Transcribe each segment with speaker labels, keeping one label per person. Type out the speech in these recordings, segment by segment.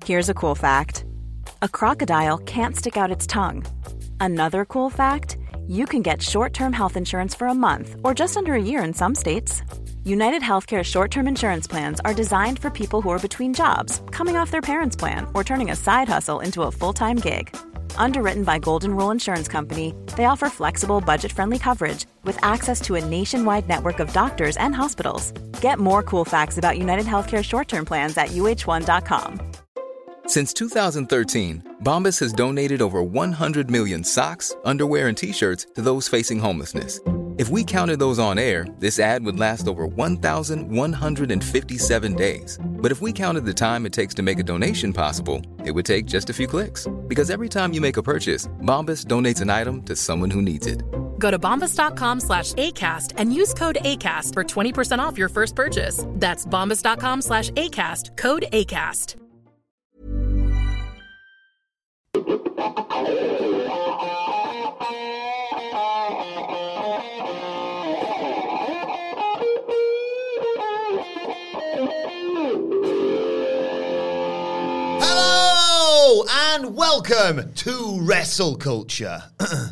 Speaker 1: Here's a cool fact. A crocodile can't stick out its tongue. Another cool fact, you can get short-term health insurance for a month or just under a year in some states. United Healthcare short-term insurance plans are designed for people who are between jobs, coming off their parents' plan, or turning a side hustle into a full-time gig. Underwritten by Golden Rule Insurance Company, they offer flexible, budget-friendly coverage with access to a nationwide network of doctors and hospitals. Get more cool facts about United Healthcare short-term plans at uh1.com.
Speaker 2: Since 2013, Bombas has donated over 100 million socks, underwear, and T-shirts to those facing homelessness. If we counted those on air, this ad would last over 1,157 days. But if we counted the time it takes to make a donation possible, it would take just a few clicks. Because every time you make a purchase, Bombas donates an item to someone who needs it.
Speaker 3: Go to bombas.com/ACAST and use code ACAST for 20% off your first purchase. That's bombas.com/ACAST, code ACAST.
Speaker 4: Hello and welcome to Wrestle Culture.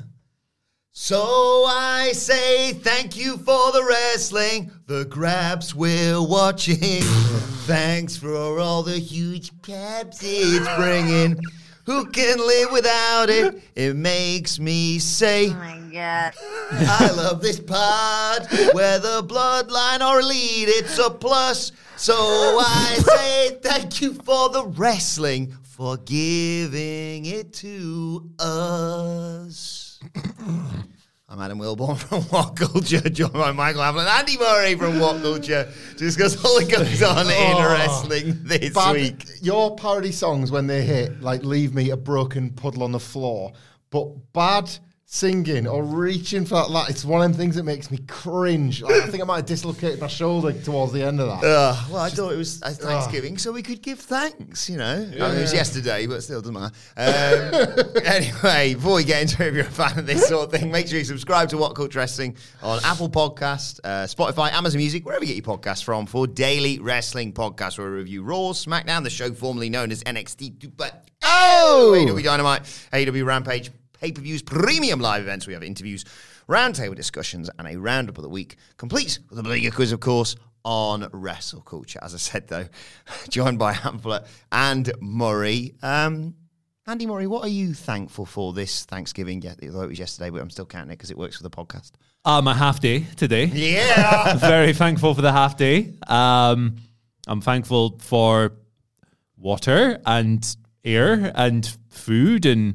Speaker 4: So I say thank you for the wrestling, the grabs we're watching. Thanks for all the huge cabs it's bringing. Who can live without it? It makes me say, oh my God, I love this pod. Whether bloodline or elite, it's a plus. So I say thank you for the wrestling, for giving it to us. I'm Adam Wilborn from What Culture, joined by Michael Hamlin and Andy Murray from What Culture to discuss all that goes on in wrestling this week.
Speaker 5: Your parody songs, when they hit, like leave me a broken puddle on the floor, but bad singing or reaching for that, it's one of them things that makes me cringe. Like, I think I might have dislocated my shoulder towards the end of that.
Speaker 4: Well, I thought it was Thanksgiving, so we could give thanks, you know. Yeah. I mean, it was yesterday, but still doesn't matter. Anyway, before we get into it, if you're a fan of this sort of thing, make sure you subscribe to What Culture Wrestling on Apple Podcast, Spotify, Amazon Music, wherever you get your podcasts from, for daily wrestling podcasts where we review Raw, SmackDown, the show formerly known as NXT, AEW Dynamite, AEW Rampage, pay-per-views, premium live events. We have interviews, roundtable discussions, and a roundup of the week, complete with a bigger quiz, of course, on Wrestle Culture. As I said, though, joined by Hamlet and Murray. Andy Murray, what are you thankful for this Thanksgiving? Although it was yesterday, but I'm still counting it because it works for the podcast.
Speaker 6: My half day today.
Speaker 4: Yeah!
Speaker 6: Very thankful for the half day. I'm thankful for water and air and food and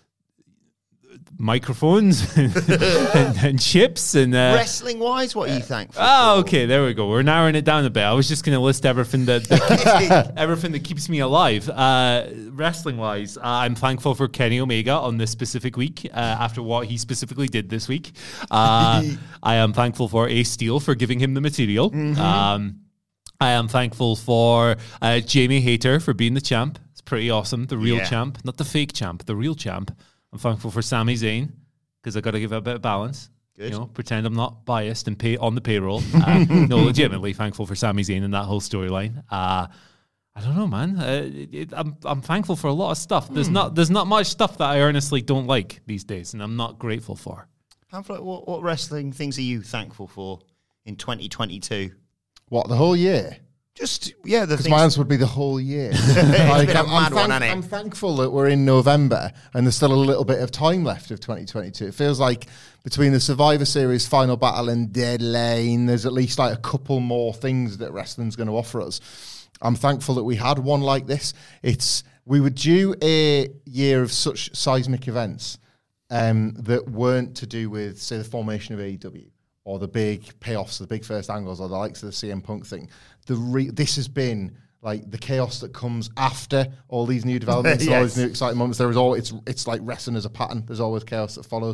Speaker 6: microphones and chips and
Speaker 4: wrestling wise, what are you thankful for?
Speaker 6: Okay, there we go. We're narrowing it down a bit. I was just going to list everything that everything that keeps me alive. Wrestling wise, I'm thankful for Kenny Omega on this specific week after what he specifically did this week. I am thankful for Ace Steel for giving him the material. I am thankful for Jamie Hayter for being the champ. It's pretty awesome. The real champ, not the fake champ, the real champ. I'm thankful for Sami Zayn because I got to give it a bit of balance. Good. You know, pretend I'm not biased and pay on the payroll. No, legitimately thankful for Sami Zayn and that whole storyline. I don't know, man. I'm thankful for a lot of stuff. There's not much stuff that I earnestly don't like these days, and I'm not grateful for.
Speaker 4: What wrestling things are you thankful for in 2022?
Speaker 5: What, the whole year?
Speaker 4: Because
Speaker 5: my answer would be the whole year. I'm thankful that we're in November and there's still a little bit of time left of 2022. It feels like between the Survivor Series Final Battle and Deadline, there's at least like a couple more things that wrestling's going to offer us. I'm thankful that we had one like this. We were due a year of such seismic events that weren't to do with, say, the formation of AEW. Or the big payoffs, the big first angles, or the likes of the CM Punk thing. This has been like the chaos that comes after all these new developments, all these new exciting moments. There is always it's like wrestling as a pattern. There's always chaos that follows.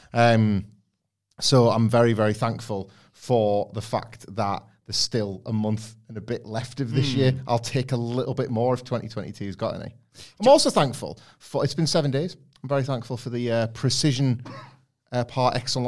Speaker 5: So I'm very, very thankful for the fact that there's still a month and a bit left of this year. I'll take a little bit more if 2022's got any. I'm also thankful for, it's been 7 days. I'm very thankful for the precision par excellence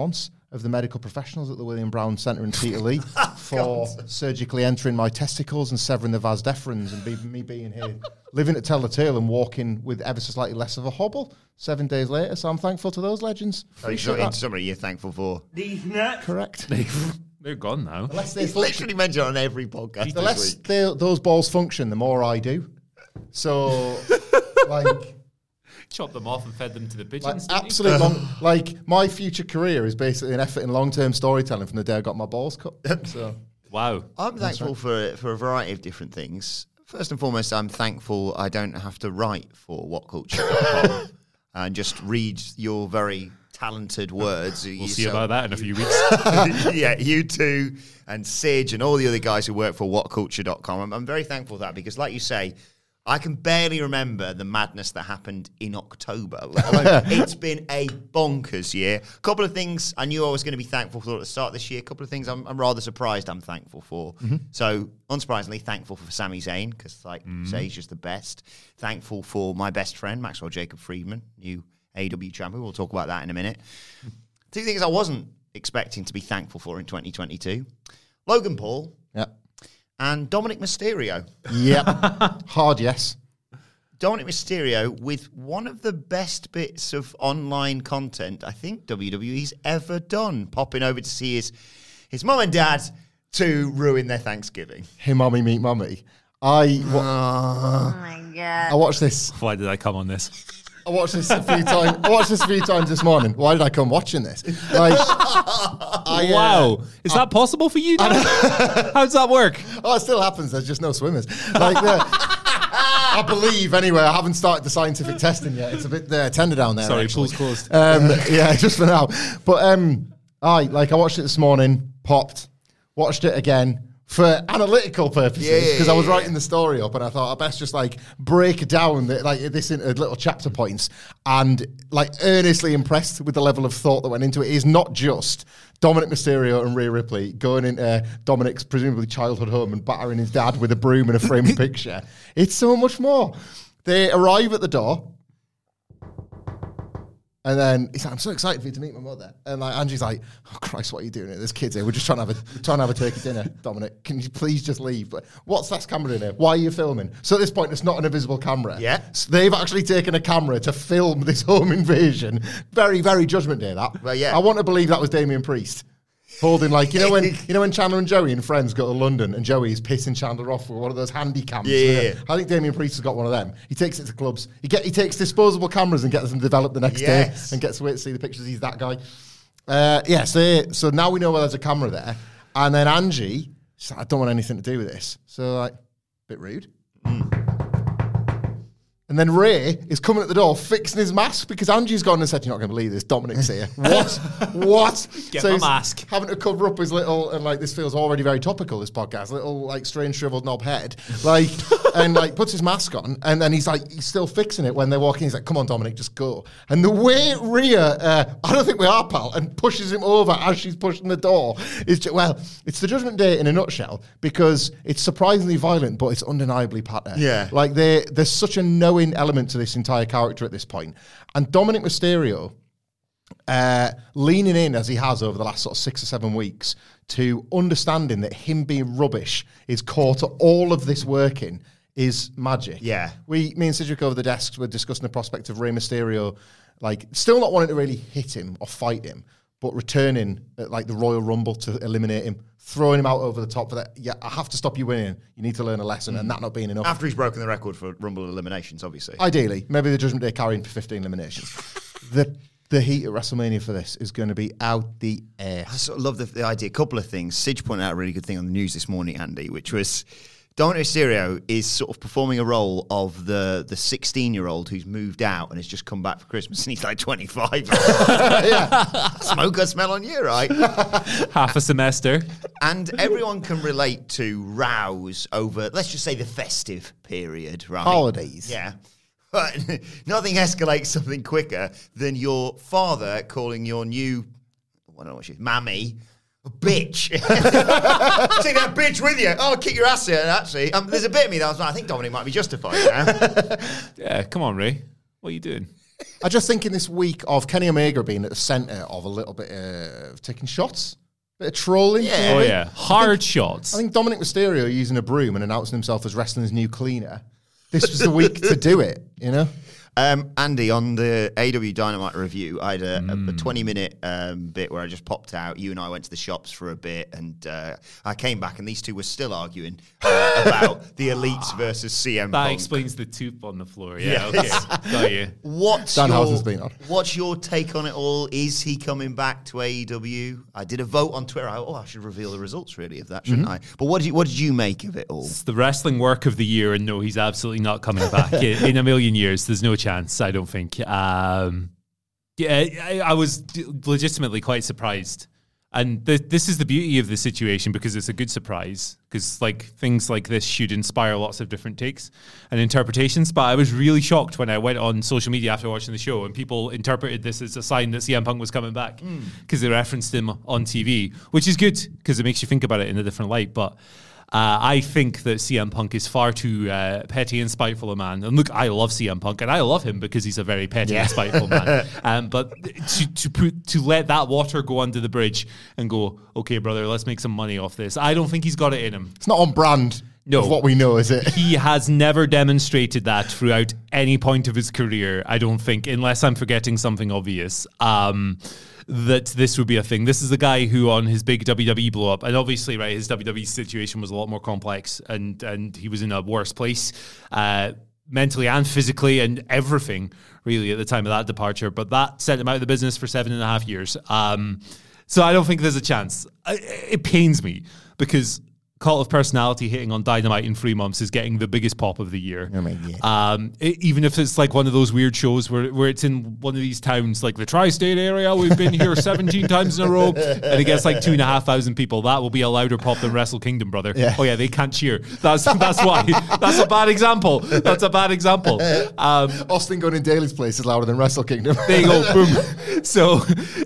Speaker 5: of the medical professionals at the William Brown Centre in Peterlee for surgically entering my testicles and severing the vas deferens, and me being here, living to tell the tale and walking with ever so slightly less of a hobble 7 days later. So I'm thankful to those legends.
Speaker 4: In summary, you're thankful for
Speaker 7: these nuts.
Speaker 5: Correct.
Speaker 6: They're gone now.
Speaker 4: It's literally mentioned on every podcast.
Speaker 5: The less those balls function, the more I do. So, like...
Speaker 6: Chop them off and fed them to the pigeons.
Speaker 5: My future career is basically an effort in long-term storytelling from the day I got my balls cut. So,
Speaker 6: wow.
Speaker 4: I'm thankful for a variety of different things. First and foremost, I'm thankful I don't have to write for whatculture.com and just read your very talented words.
Speaker 6: We'll see about that in a few weeks.
Speaker 4: Yeah, you two and Sige and all the other guys who work for whatculture.com. I'm very thankful for that because, like you say, I can barely remember the madness that happened in October. It's been a bonkers year. A couple of things I knew I was going to be thankful for at the start of this year. A couple of things I'm rather surprised I'm thankful for. Mm-hmm. So, unsurprisingly, thankful for Sami Zayn, because, Zayn's just the best. Thankful for my best friend, Maxwell Jacob Friedman, new AEW champion. We'll talk about that in a minute. Two things I wasn't expecting to be thankful for in 2022. Logan Paul.
Speaker 5: Yep.
Speaker 4: And Dominic Mysterio.
Speaker 5: Yep. Hard yes.
Speaker 4: Dominic Mysterio with one of the best bits of online content I think WWE's ever done. Popping over to see his mum and dad to ruin their Thanksgiving.
Speaker 5: Hey, mommy, meet mommy. Oh
Speaker 7: my God.
Speaker 5: I watched this.
Speaker 6: Why did I come on this?
Speaker 5: I watched this a few times this morning. Why did I come watching this?
Speaker 6: Wow. Is that possible for you, Dan? How does that work?
Speaker 5: Oh, it still happens. There's just no swimmers. I believe, anyway. I haven't started the scientific testing yet. It's a bit tender down there.
Speaker 6: Sorry,
Speaker 5: actually.
Speaker 6: pool's closed.
Speaker 5: Yeah, just for now. But I watched it this morning, popped, watched it again. For analytical purposes, because I was writing the story up and I thought I best just break down this into little chapter points, and earnestly impressed with the level of thought that went into it. It is not just Dominic Mysterio and Rhea Ripley going into Dominic's presumably childhood home and battering his dad with a broom and a framed picture. It's so much more. They arrive at the door. And then he's like, I'm so excited for you to meet my mother. And Angie's like, oh Christ, what are you doing here? There's kids here. We're just trying to have a turkey dinner. Dominic, can you please just leave? But what's that camera in here? Why are you filming? So at this point, it's not an invisible camera.
Speaker 4: Yeah.
Speaker 5: So they've actually taken a camera to film this home invasion. Very, very Judgment Day, that.
Speaker 4: Well, yeah.
Speaker 5: I want to believe that was Damian Priest. Holding when Chandler and Joey and friends go to London and Joey is pissing Chandler off with one of those handy cams.
Speaker 4: Yeah.
Speaker 5: I think Damian Priest has got one of them. He takes it to clubs. He takes disposable cameras and gets them developed the next day and gets away to see the pictures. He's that guy. So now we know where there's a camera there. And then Angie, she's like, I don't want anything to do with this. So bit rude. And then Ray is coming at the door fixing his mask because Angie's gone and said, you're not going to believe this, Dominic's here. What?
Speaker 6: Get my mask.
Speaker 5: Having to cover up his little, and this feels already very topical, this podcast, little strange shriveled knob head, and puts his mask on, and then he's still fixing it when they walk in. He's like, come on, Dominic, just go. And the way Rhea, I don't think we are, pal, and pushes him over as she's pushing the door, is it's the Judgment Day in a nutshell because it's surprisingly violent, but it's undeniably patter.
Speaker 4: Yeah.
Speaker 5: There's such a knowing element to this entire character at this point. And Dominic Mysterio leaning in as he has over the last sort of 6 or 7 weeks to understanding that him being rubbish is core to all of this working is magic.
Speaker 4: Yeah.
Speaker 5: Me and Cedric over the desks were discussing the prospect of Rey Mysterio still not wanting to really hit him or fight him, but returning at the Royal Rumble to eliminate him, throwing him out over the top for that. Yeah, I have to stop you winning. You need to learn a lesson, and that not being enough.
Speaker 4: After he's broken the record for Rumble eliminations, obviously.
Speaker 5: Ideally. Maybe the Judgment Day carrying for 15 eliminations. The heat at WrestleMania for this is going to be out the air.
Speaker 4: I sort of love the idea. A couple of things. Sige pointed out a really good thing on the news this morning, Andy, which was Dominic Mysterio is sort of performing a role of the 16-year-old who's moved out and has just come back for Christmas, and he's 25. Yeah. Smoke or smell on you, right?
Speaker 6: Half a semester.
Speaker 4: And everyone can relate to rows over, let's just say, the festive period, right?
Speaker 5: Holidays.
Speaker 4: Yeah. But nothing escalates something quicker than your father calling your new, I don't know what she is, mammy, a bitch. Take that bitch with you. Oh, kick your ass here, actually. There's a bit of me that was like, I think Dominic might be justified now.
Speaker 6: Yeah, come on, Ray. What are you doing?
Speaker 5: I just think in this week of Kenny Omega being at the centre of a little bit of taking shots, bit of trolling.
Speaker 4: Yeah.
Speaker 6: Oh, yeah. Hard shots.
Speaker 5: I think Dominic Mysterio using a broom and announcing himself as wrestling's new cleaner. This was the week to do it, you know?
Speaker 4: Andy, on the AEW Dynamite review, I had a 20-minute bit where I just popped out. You and I went to the shops for a bit, and I came back, and these two were still arguing about the Elites versus CM Punk.
Speaker 6: That explains the tooth on the floor. Yeah,
Speaker 4: Yes.
Speaker 6: okay. Got you.
Speaker 5: Danhausen's been on.
Speaker 4: What's your take on it all? Is he coming back to AEW? I did a vote on Twitter. I should reveal the results, really, of that, shouldn't I? But what did you make of it all?
Speaker 6: It's the wrestling work of the year, and no, he's absolutely not coming back. In a million years, there's no chance, I don't think. I was legitimately quite surprised. And this is the beauty of the situation, because it's a good surprise, because things like this should inspire lots of different takes and interpretations. But I was really shocked when I went on social media after watching the show and people interpreted this as a sign that CM Punk was coming back, because they referenced him on TV, which is good because it makes you think about it in a different light. But I think that CM Punk is far too petty and spiteful a man. And look, I love CM Punk, and I love him because he's a very petty and spiteful man. But to let that water go under the bridge and go, okay, brother, let's make some money off this, I don't think he's got it in him.
Speaker 5: It's not on brand of what we know, is it?
Speaker 6: He has never demonstrated that throughout any point of his career, I don't think, unless I'm forgetting something obvious. That this would be a thing. This is a guy who, on his big WWE blow up, and obviously, right, his WWE situation was a lot more complex, and he was in a worse place, mentally and physically, and everything really at the time of that departure. But that sent him out of the business for 7.5 years. So I don't think there's a chance. It pains me because Cult of Personality hitting on Dynamite in 3 months is getting the biggest pop of the year.
Speaker 5: Oh my God.
Speaker 6: Even if it's like one of those weird shows where it's in one of these towns, like the tri-state area, we've been here 17 times in a row, and it gets like 2,500 people. That will be a louder pop than Wrestle Kingdom, brother. Yeah. Oh yeah, they can't cheer. That's why. That's a bad example. That's a bad example.
Speaker 5: Austin going in Daly's place is louder than Wrestle Kingdom.
Speaker 6: There you go. Boom. So,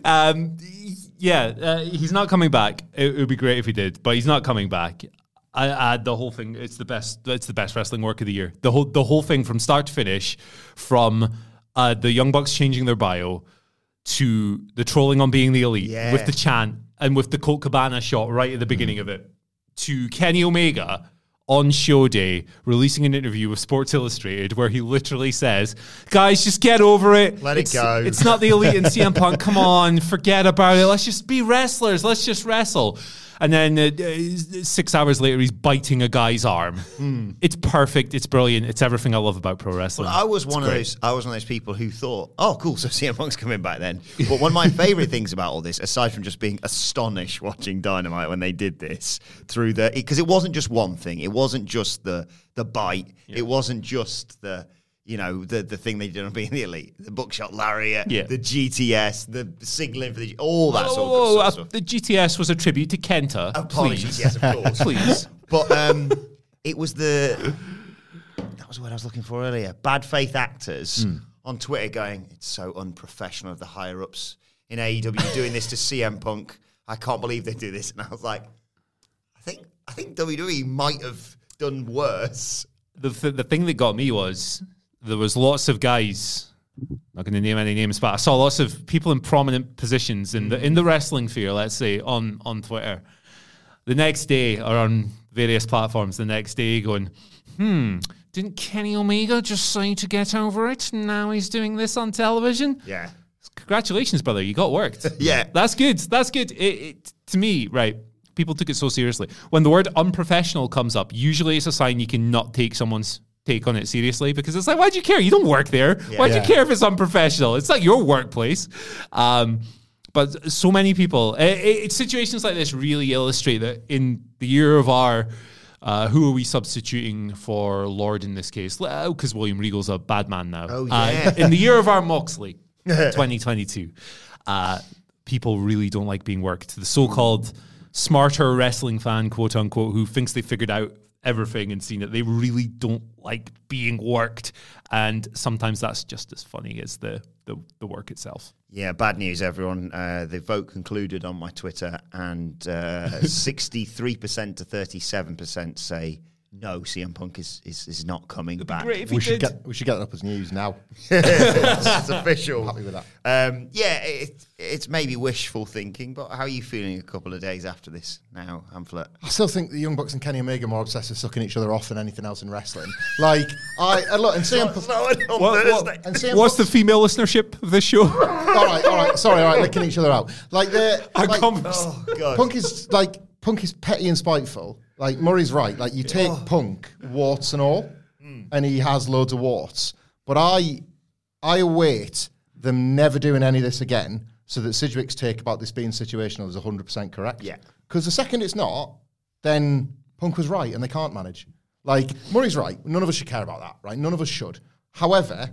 Speaker 6: he's not coming back. It would be great if he did, but he's not coming back. The whole thing, it's the best wrestling work of the year. The whole thing from start to finish, from the Young Bucks changing their bio to the trolling on Being the Elite with the chant and with the Colt Cabana shot right at the beginning of it, to Kenny Omega on show day releasing an interview with Sports Illustrated where he literally says, guys, just get over it.
Speaker 4: Let it go.
Speaker 6: It's not the Elite and CM Punk. Come on, forget about it. Let's just be wrestlers. Let's just wrestle. And then 6 hours later, he's biting a guy's arm. It's perfect. It's brilliant. It's everything I love about pro wrestling.
Speaker 4: Well, I was one of those people who thought, oh, cool, so CM Punk's coming back then. But one of my favorite things about all this, aside from just being astonished watching Dynamite when they did this, because it wasn't just one thing. It wasn't just the bite. Yeah. It wasn't just the thing they did on Being the Elite, the buckshot lariat, the GTS, the signaling for all that sort of stuff.
Speaker 6: The GTS was a tribute to Kenta.
Speaker 4: Apologies, yes, of course.
Speaker 6: Please.
Speaker 4: But it was that was what I was looking for earlier. Bad faith actors on Twitter going, it's so unprofessional of the higher-ups in AEW doing this to CM Punk. I can't believe they do this. And I was like, I think WWE might have done worse.
Speaker 6: The thing that got me was there was lots of guys, not going to name any names, but I saw lots of people in prominent positions in the wrestling sphere, let's say, on Twitter. The next day, or on various platforms the next day, going, didn't Kenny Omega just say to get over it? Now he's doing this on television?
Speaker 4: Yeah.
Speaker 6: Congratulations, brother. You got worked.
Speaker 4: Yeah.
Speaker 6: That's good. That's good. It to me, right, people took it so seriously. When the word unprofessional comes up, usually it's a sign you cannot take someone's take on it seriously, because it's like, why do you care? You don't work there. Yeah. Why do you care if it's unprofessional? It's not your workplace. But so many people, situations like this really illustrate that in the year of our, who are we substituting for Lord in this case? Because William Regal's a bad man now.
Speaker 4: Oh, yeah.
Speaker 6: In the year of our Moxley, 2022, people really don't like being worked. The so-called smarter wrestling fan, quote unquote, who thinks they figured out everything and seen it, they really don't like being worked, and sometimes that's just as funny as the work itself.
Speaker 4: Yeah, bad news, everyone. The vote concluded on my Twitter, and 63% to 37% say no, CM Punk is not coming back.
Speaker 6: Great if
Speaker 5: We
Speaker 6: he
Speaker 5: should
Speaker 6: did.
Speaker 5: get that up as news now.
Speaker 4: It's official.
Speaker 5: Happy with that.
Speaker 4: It's maybe wishful thinking, but how are you feeling a couple of days after this now, Hamflet?
Speaker 5: I still think the Young Bucks and Kenny Omega are more obsessed with sucking each other off than anything else in wrestling. Like, look, and CM Punk...
Speaker 6: What's the female listenership of this show?
Speaker 5: all right, licking each other out. Like,
Speaker 4: God.
Speaker 5: Punk is petty and spiteful. Like, Murray's right. Like, you take Punk, warts and all, and he has loads of warts. But I await them never doing any of this again, so that Sidgwick's take about this being situational is 100% correct.
Speaker 4: Yeah.
Speaker 5: Because the second it's not, then Punk was right, and they can't manage. Like, Murray's right. None of us should care about that, right? None of us should. However,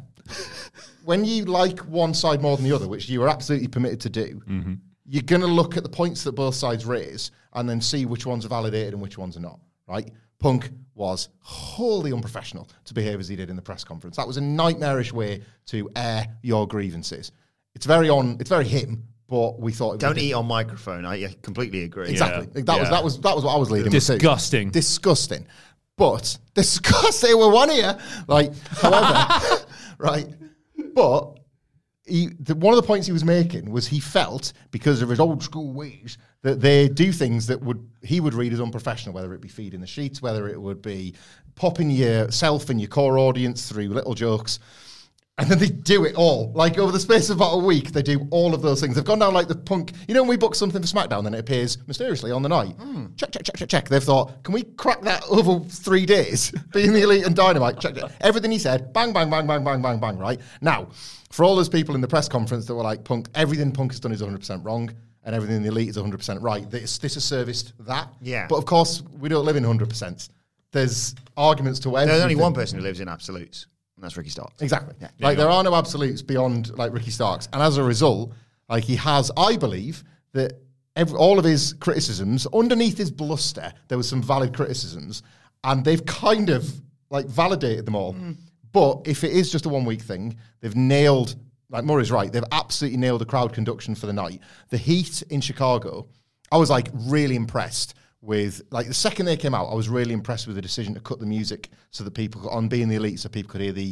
Speaker 5: when you like one side more than the other, which you are absolutely permitted to do, you're going to look at the points that both sides raise and then see which ones are validated and which ones are not, right? Punk was wholly unprofessional to behave as he did in the press conference. That was a nightmarish way to air your grievances. It's very him, but we thought...
Speaker 4: Don't eat on microphone. I completely agree.
Speaker 5: Exactly. That was what I was leading
Speaker 6: Disgusting.
Speaker 5: with. Disgusting. But, disgusting, we're one here. Like, however, right, but... one of the points he was making was he felt, because of his old school ways, that they do things that he would read as unprofessional, whether it be feeding the sheets, whether it would be popping yourself and your core audience through little jokes. And then they do it all. Like, over the space of about a week, they do all of those things. They've gone down like the Punk... You know when we book something for SmackDown, then it appears mysteriously on the night? Check. They've thought, can we crack that over 3 days? Being the Elite and Dynamite. Check. Everything he said, bang, bang, bang, bang, bang, bang, bang, right? Now, for all those people in the press conference that were like, Punk, everything Punk has done is 100% wrong, and everything in the Elite is 100% right, this has serviced that.
Speaker 4: Yeah.
Speaker 5: But of course, we don't live in 100%. There's arguments to everything.
Speaker 4: There's only one person who lives in absolutes, and that's Ricky Starks.
Speaker 5: Exactly. Yeah. Like, there are no absolutes beyond, like, Ricky Starks. And as a result, like, he has, I believe, that all of his criticisms, underneath his bluster, there was some valid criticisms, and they've kind of, like, validated them all. But if it is just a 1 week thing, they've nailed, like Murray's right, they've absolutely nailed the crowd conduction for the night. The heat in Chicago, I was, like, really impressed with, like, the second they came out, I was really impressed with the decision to cut the music so that people could, on Being the Elite, so people could hear the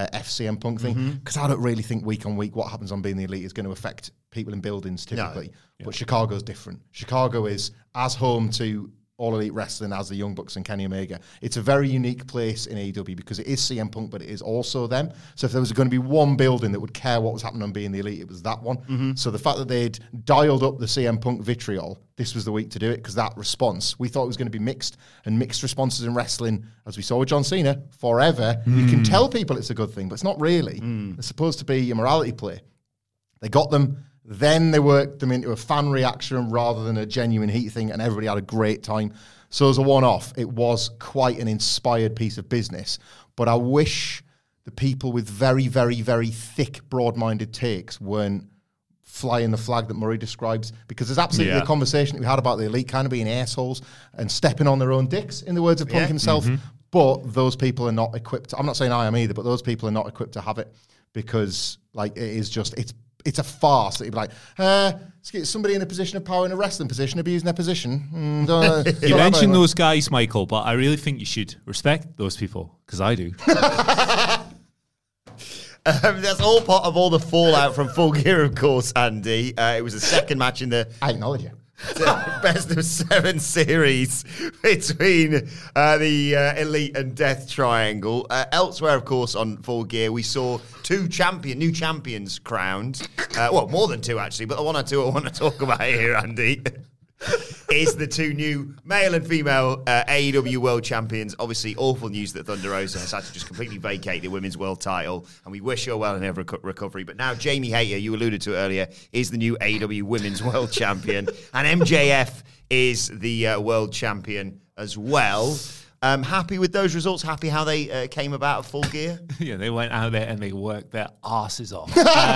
Speaker 5: FCM Punk thing. Because I don't really think week on week what happens on Being the Elite is going to affect people in buildings typically. No. But Chicago's different. Chicago is as home to All Elite Wrestling as the Young Bucks and Kenny Omega. It's a very unique place in AEW because it is CM Punk, but it is also them. So if there was going to be one building that would care what was happening on Being the Elite, it was that one. So the fact that they'd dialed up the CM Punk vitriol, this was the week to do it, because that response, we thought it was going to be mixed, and mixed responses in wrestling, as we saw with John Cena, forever. You can tell people it's a good thing, but it's not really. It's supposed to be a morality play. They got them. Then they worked them into a fan reaction rather than a genuine heat thing, and everybody had a great time. So as a one-off, it was quite an inspired piece of business. But I wish the people with very, very, very thick, broad-minded takes weren't flying the flag that Murray describes, because there's absolutely a conversation that we had about the Elite kind of being assholes and stepping on their own dicks, in the words of Punk himself. But those people are not equipped. I'm not saying I am either, but those people are not equipped to have it, because, like, it is just... It's a farce that you'd be like, let's get somebody in a position of power in a wrestling position, abusing their position.
Speaker 6: You mentioned those guys, Michael, but I really think you should respect those people, because I do.
Speaker 4: That's all part of all the fallout from Full Gear, of course, Andy. It was the second match in the...
Speaker 5: I acknowledge you.
Speaker 4: Best of 7 series between the Elite and Death Triangle. Elsewhere, of course, on Full Gear, we saw new champions crowned. Well, more than 2, actually, but the one or two I want to talk about here, Andy, is the 2 new male and female AEW World Champions. Obviously, awful news that Thunder Rosa has had to just completely vacate the women's world title, and we wish her well in her recovery. But now Jamie Hayter, you alluded to it earlier, is the new AEW Women's World Champion, and MJF is the world champion as well. Happy with those results? Happy how they came about at Full Gear?
Speaker 6: Yeah, they went out there and they worked their asses off.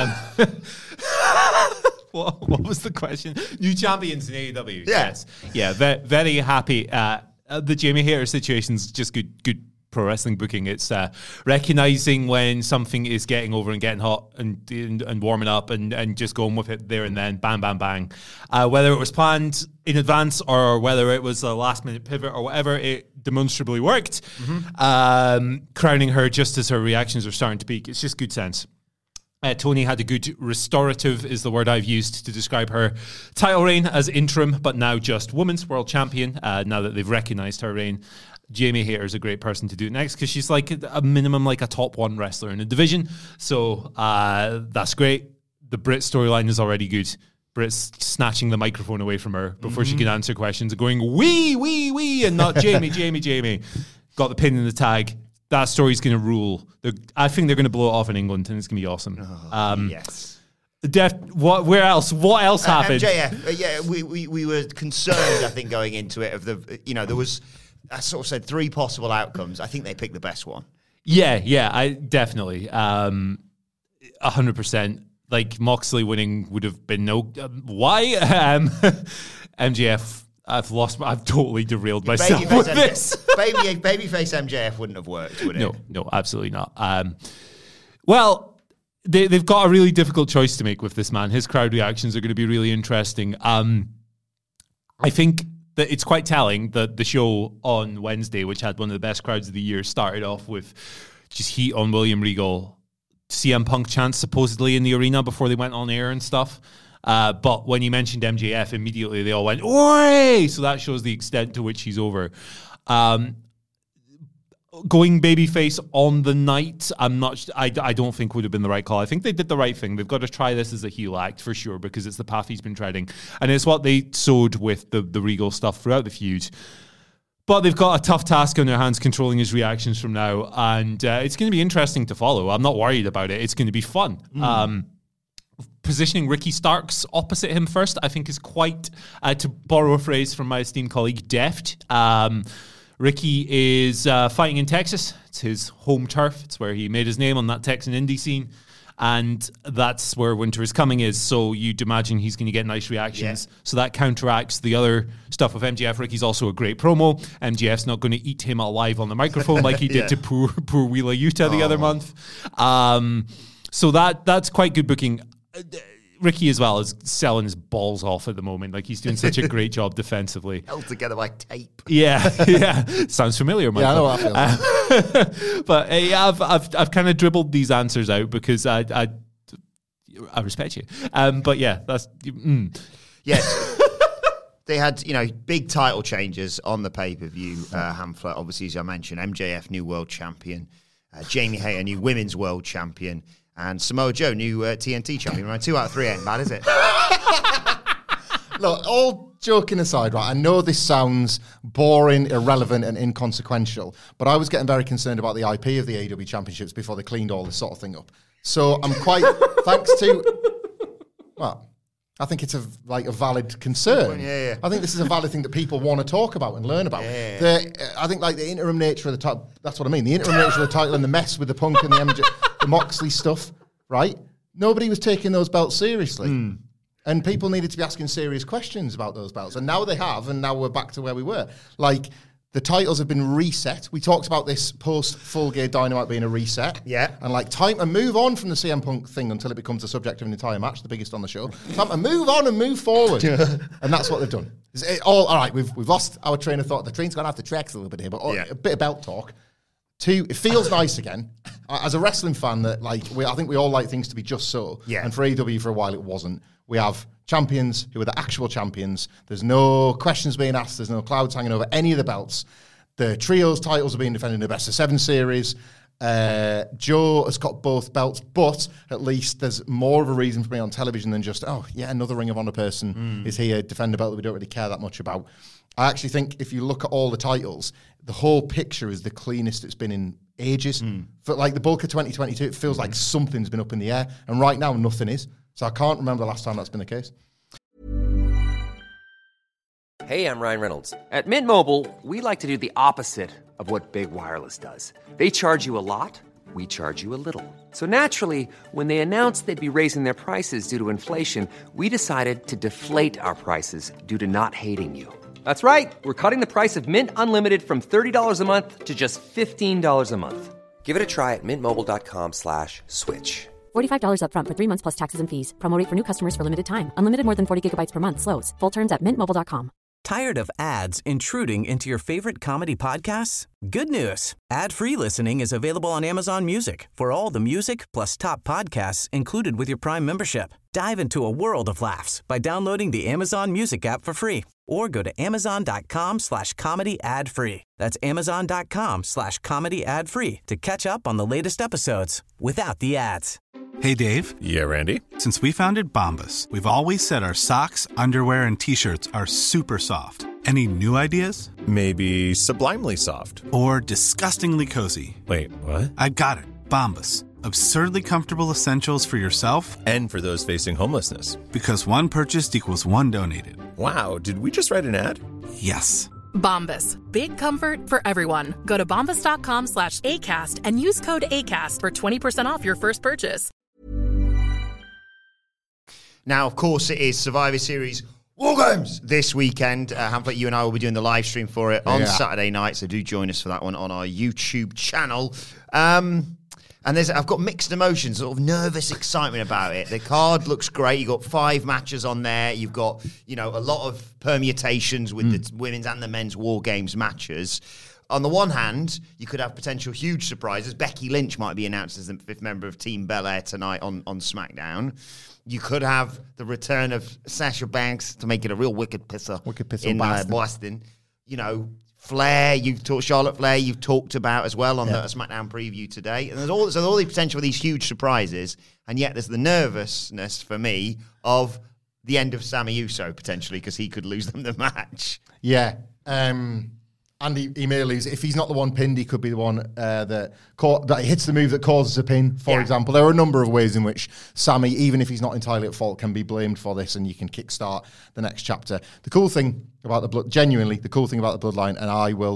Speaker 6: What was the question? New champions in AEW.
Speaker 4: Yeah.
Speaker 6: Yes. Yeah, very happy. The Jamie Hayter situation's just good pro wrestling booking. It's recognizing when something is getting over and getting hot and warming up and just going with it there and then, bang, bang, bang. Whether it was planned in advance or whether it was a last minute pivot or whatever, it demonstrably worked. Crowning her just as her reactions are starting to peak. It's just good sense. Tony had a good restorative, is the word I've used to describe her title reign as interim, but now just women's world champion, now that they've recognized her reign. Jamie Hayter is a great person to do it next because she's like a minimum like a top 1 wrestler in the division. So that's great. The Brit storyline is already good. Brit's snatching the microphone away from her before she can answer questions and going, wee, and not Jamie. Got the pin in the tag. That story's going to rule. I think they're going to blow it off in England, and it's going to be awesome.
Speaker 4: Yes.
Speaker 6: Where else? What else happened?
Speaker 4: MJF. We were concerned, I think, going into it. There was, I sort of said 3 possible outcomes. I think they picked the best one.
Speaker 6: Yeah, I definitely 100%. Like Moxley winning would have been no. Why? MJF. I've totally derailed myself with this.
Speaker 4: Babyface MJF wouldn't have worked, would it?
Speaker 6: No, absolutely not. Well, they've got a really difficult choice to make with this man. His crowd reactions are going to be really interesting. I think that it's quite telling that the show on Wednesday, which had one of the best crowds of the year, started off with just heat on William Regal, CM Punk chants supposedly in the arena before they went on air and stuff. But when you mentioned MJF, immediately they all went, "Oi!" So that shows the extent to which he's over. Going babyface on the night, I don't think would have been the right call. I think they did the right thing. They've got to try this as a heel act for sure because it's the path he's been treading, and it's what they sowed with the Regal stuff throughout the feud. But they've got a tough task on their hands controlling his reactions from now, and it's going to be interesting to follow. I'm not worried about it. It's going to be fun. Positioning Ricky Starks opposite him first, I think is quite, to borrow a phrase from my esteemed colleague, deft. Ricky is fighting in Texas. It's his home turf. It's where he made his name on that Texan indie scene. And that's where Winter is Coming is. So you'd imagine he's going to get nice reactions. Yeah. So that counteracts the other stuff with MJF. Ricky's also a great promo. MJF's not going to eat him alive on the microphone like he did to poor Wheeler Yuta the other month. So that's quite good booking. Ricky as well is selling his balls off at the moment. Like he's doing such a great job defensively.
Speaker 4: Held together by tape.
Speaker 6: Yeah. Sounds familiar, Michael.
Speaker 5: Yeah, I know what I feel.
Speaker 6: But I've kind of dribbled these answers out because I respect you. But yeah, that's
Speaker 4: yes. They had big title changes on the pay-per-view. Hamflet, obviously, as I mentioned, MJF new world champion, Jamie Hayter new women's world champion. And Samoa Joe, new TNT champion. Right, 2 out of 3 ain't bad, is it?
Speaker 5: Look, all joking aside, right, I know this sounds boring, irrelevant, and inconsequential, but I was getting very concerned about the IP of the AEW Championships before they cleaned all this sort of thing up. So I'm quite, thanks to, well, I think it's a valid concern.
Speaker 4: Yeah.
Speaker 5: I think this is a valid thing that people want to talk about and learn about.
Speaker 4: Yeah.
Speaker 5: I think the interim nature of the title, that's what I mean, the interim nature of the title and the mess with the Punk and the Moxley stuff, right? Nobody was taking those belts seriously. And people needed to be asking serious questions about those belts. And now they have, and now we're back to where we were. Like, the titles have been reset. We talked about this post-Full Gear Dynamite being a reset.
Speaker 4: Yeah.
Speaker 5: And time to move on from the CM Punk thing until it becomes the subject of an entire match, the biggest on the show. Time to move on and move forward. And that's what they've done. All right, we've lost our train of thought. The train's gone off the tracks a little bit here, but a bit of belt talk. 2, it feels nice again. As a wrestling fan, that I think we all like things to be just so.
Speaker 4: Yeah.
Speaker 5: And for AEW for a while, it wasn't. We have champions who are the actual champions. There's no questions being asked. There's no clouds hanging over any of the belts. The trios titles are being defended in the Best of 7 series. Joe has got both belts, but at least there's more of a reason for me on television than just, another Ring of Honor person is here, defend a belt that we don't really care that much about. I actually think if you look at all the titles, the whole picture is the cleanest it's been in ages. For the bulk of 2022, it feels like something's been up in the air. And right now, nothing is. So I can't remember the last time that's been the case.
Speaker 8: Hey, I'm Ryan Reynolds. At Mint Mobile, we like to do the opposite of what Big Wireless does. They charge you a lot. We charge you a little. So naturally, when they announced they'd be raising their prices due to inflation, we decided to deflate our prices due to not hating you. That's right. We're cutting the price of Mint Unlimited from $30 a month to just $15 a month. Give it a try at mintmobile.com/switch.
Speaker 9: $45 up front for 3 months plus taxes and fees. Promo rate for new customers for limited time. Unlimited more than 40 gigabytes per month. Slows full terms at mintmobile.com.
Speaker 10: Tired of ads intruding into your favorite comedy podcasts? Good news. Ad-free listening is available on Amazon Music for all the music plus top podcasts included with your Prime membership. Dive into a world of laughs by downloading the Amazon Music app for free or go to amazon.com/comedy ad-free. That's amazon.com/comedy ad-free to catch up on the latest episodes without the ads.
Speaker 11: Hey, Dave.
Speaker 12: Yeah, Randy.
Speaker 11: Since we founded Bombas, we've always said our socks, underwear, and T-shirts are super soft. Any new ideas?
Speaker 12: Maybe sublimely soft.
Speaker 11: Or disgustingly cozy.
Speaker 12: Wait, what?
Speaker 11: I got it. Bombas. Absurdly comfortable essentials for yourself
Speaker 12: and for those facing homelessness.
Speaker 11: Because one purchased equals one donated.
Speaker 12: Wow, did we just write an ad?
Speaker 11: Yes.
Speaker 3: Bombas. Big comfort for everyone. Go to bombas.com/ACAST and use code ACAST for 20% off your first purchase.
Speaker 4: Now, of course, it is Survivor Series War Games this weekend. Hamlet, you and I will be doing the live stream for it on Saturday night, so do join us for that one on our YouTube channel. And I've got mixed emotions, sort of nervous excitement about it. The card looks great. You've got 5 matches on there. You've got, a lot of permutations with the women's and the men's War Games matches. On the one hand, you could have potential huge surprises. Becky Lynch might be announced as the 5th member of Team Belair tonight on SmackDown. You could have the return of Sasha Banks to make it a real wicked pisser in Boston. Flair, Charlotte Flair, you've talked about as well on the SmackDown preview today. And there's all the potential for these huge surprises, and yet there's the nervousness for me of the end of Sami Uso potentially because he could lose them the match.
Speaker 5: Yeah. And he may lose. If he's not the one pinned, he could be the one that hits the move that causes a pin, for example. There are a number of ways in which Sami, even if he's not entirely at fault, can be blamed for this, and you can kickstart the next chapter. The cool thing about the Bloodline, and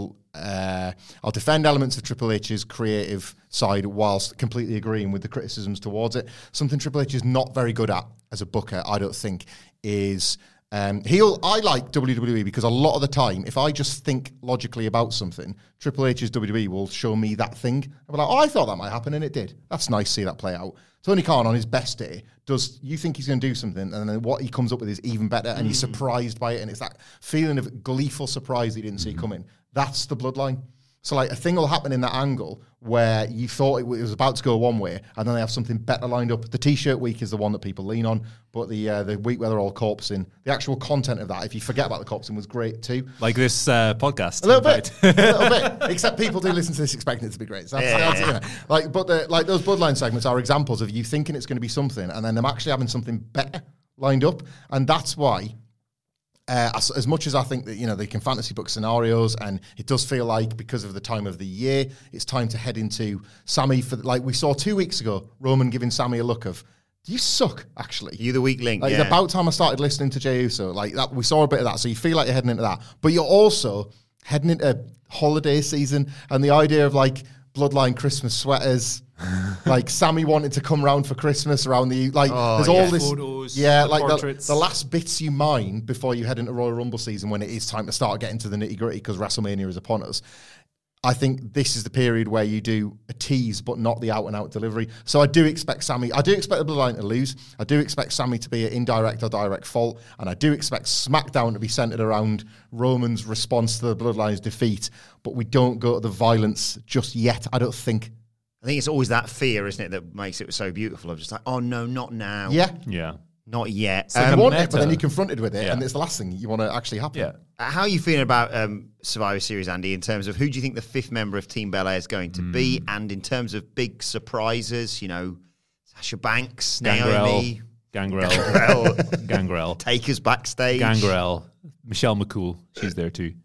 Speaker 5: I'll defend elements of Triple H's creative side whilst completely agreeing with the criticisms towards it. Something Triple H is not very good at as a booker, I don't think, is... I like WWE because a lot of the time, if I just think logically about something, Triple H's WWE will show me that thing. I'll be like, I thought that might happen, and it did. That's nice to see that play out. Tony Khan, on his best day, you think he's going to do something, and then what he comes up with is even better, and you're surprised by it, and it's that feeling of gleeful surprise that you didn't see coming. That's the Bloodline. So, a thing will happen in that angle where you thought it was about to go one way, and then they have something better lined up. The T-shirt week is the one that people lean on, but the week where they're all corpsing, the actual content of that, if you forget about the corpsing, was great too.
Speaker 6: Like this podcast.
Speaker 5: A little bit. Except people do listen to this expecting it to be great. So that's But those Bloodline segments are examples of you thinking it's going to be something, and then them actually having something better lined up, and that's why... as much as I think that, they can fantasy book scenarios, and it does feel like because of the time of the year, it's time to head into Sami we saw 2 weeks ago, Roman giving Sami a look of, do you suck, actually?
Speaker 4: You're the weak link,
Speaker 5: It's about time I started listening to Jey Uso. That, we saw a bit of that, so you feel like you're heading into that. But you're also heading into holiday season, and the idea of, Bloodline Christmas sweaters... Sami wanted to come round for Christmas around the there's all this
Speaker 6: photos,
Speaker 5: the last bits you mine before you head into Royal Rumble season when it is time to start getting to the nitty gritty because WrestleMania is upon us. I think this is the period where you do a tease but not the out and out delivery. So I do expect the Bloodline to lose. I do expect Sami to be an indirect or direct fault, and I do expect SmackDown to be centered around Roman's response to the Bloodline's defeat, but we don't go to the violence just yet, I don't think.
Speaker 4: I think it's always that fear, isn't it, that makes it so beautiful of just oh no, not now.
Speaker 5: Yeah.
Speaker 4: Not yet.
Speaker 5: You want it, but then you're confronted with it, and it's the last thing you want to actually happen.
Speaker 6: Yeah.
Speaker 4: How are you feeling about Survivor Series, Andy, in terms of who do you think the 5th member of Team Belair is going to be, and in terms of big surprises, Sasha Banks, Naomi,
Speaker 6: Gangrel,
Speaker 4: Taker's backstage,
Speaker 6: Gangrel, Michelle McCool, she's there too.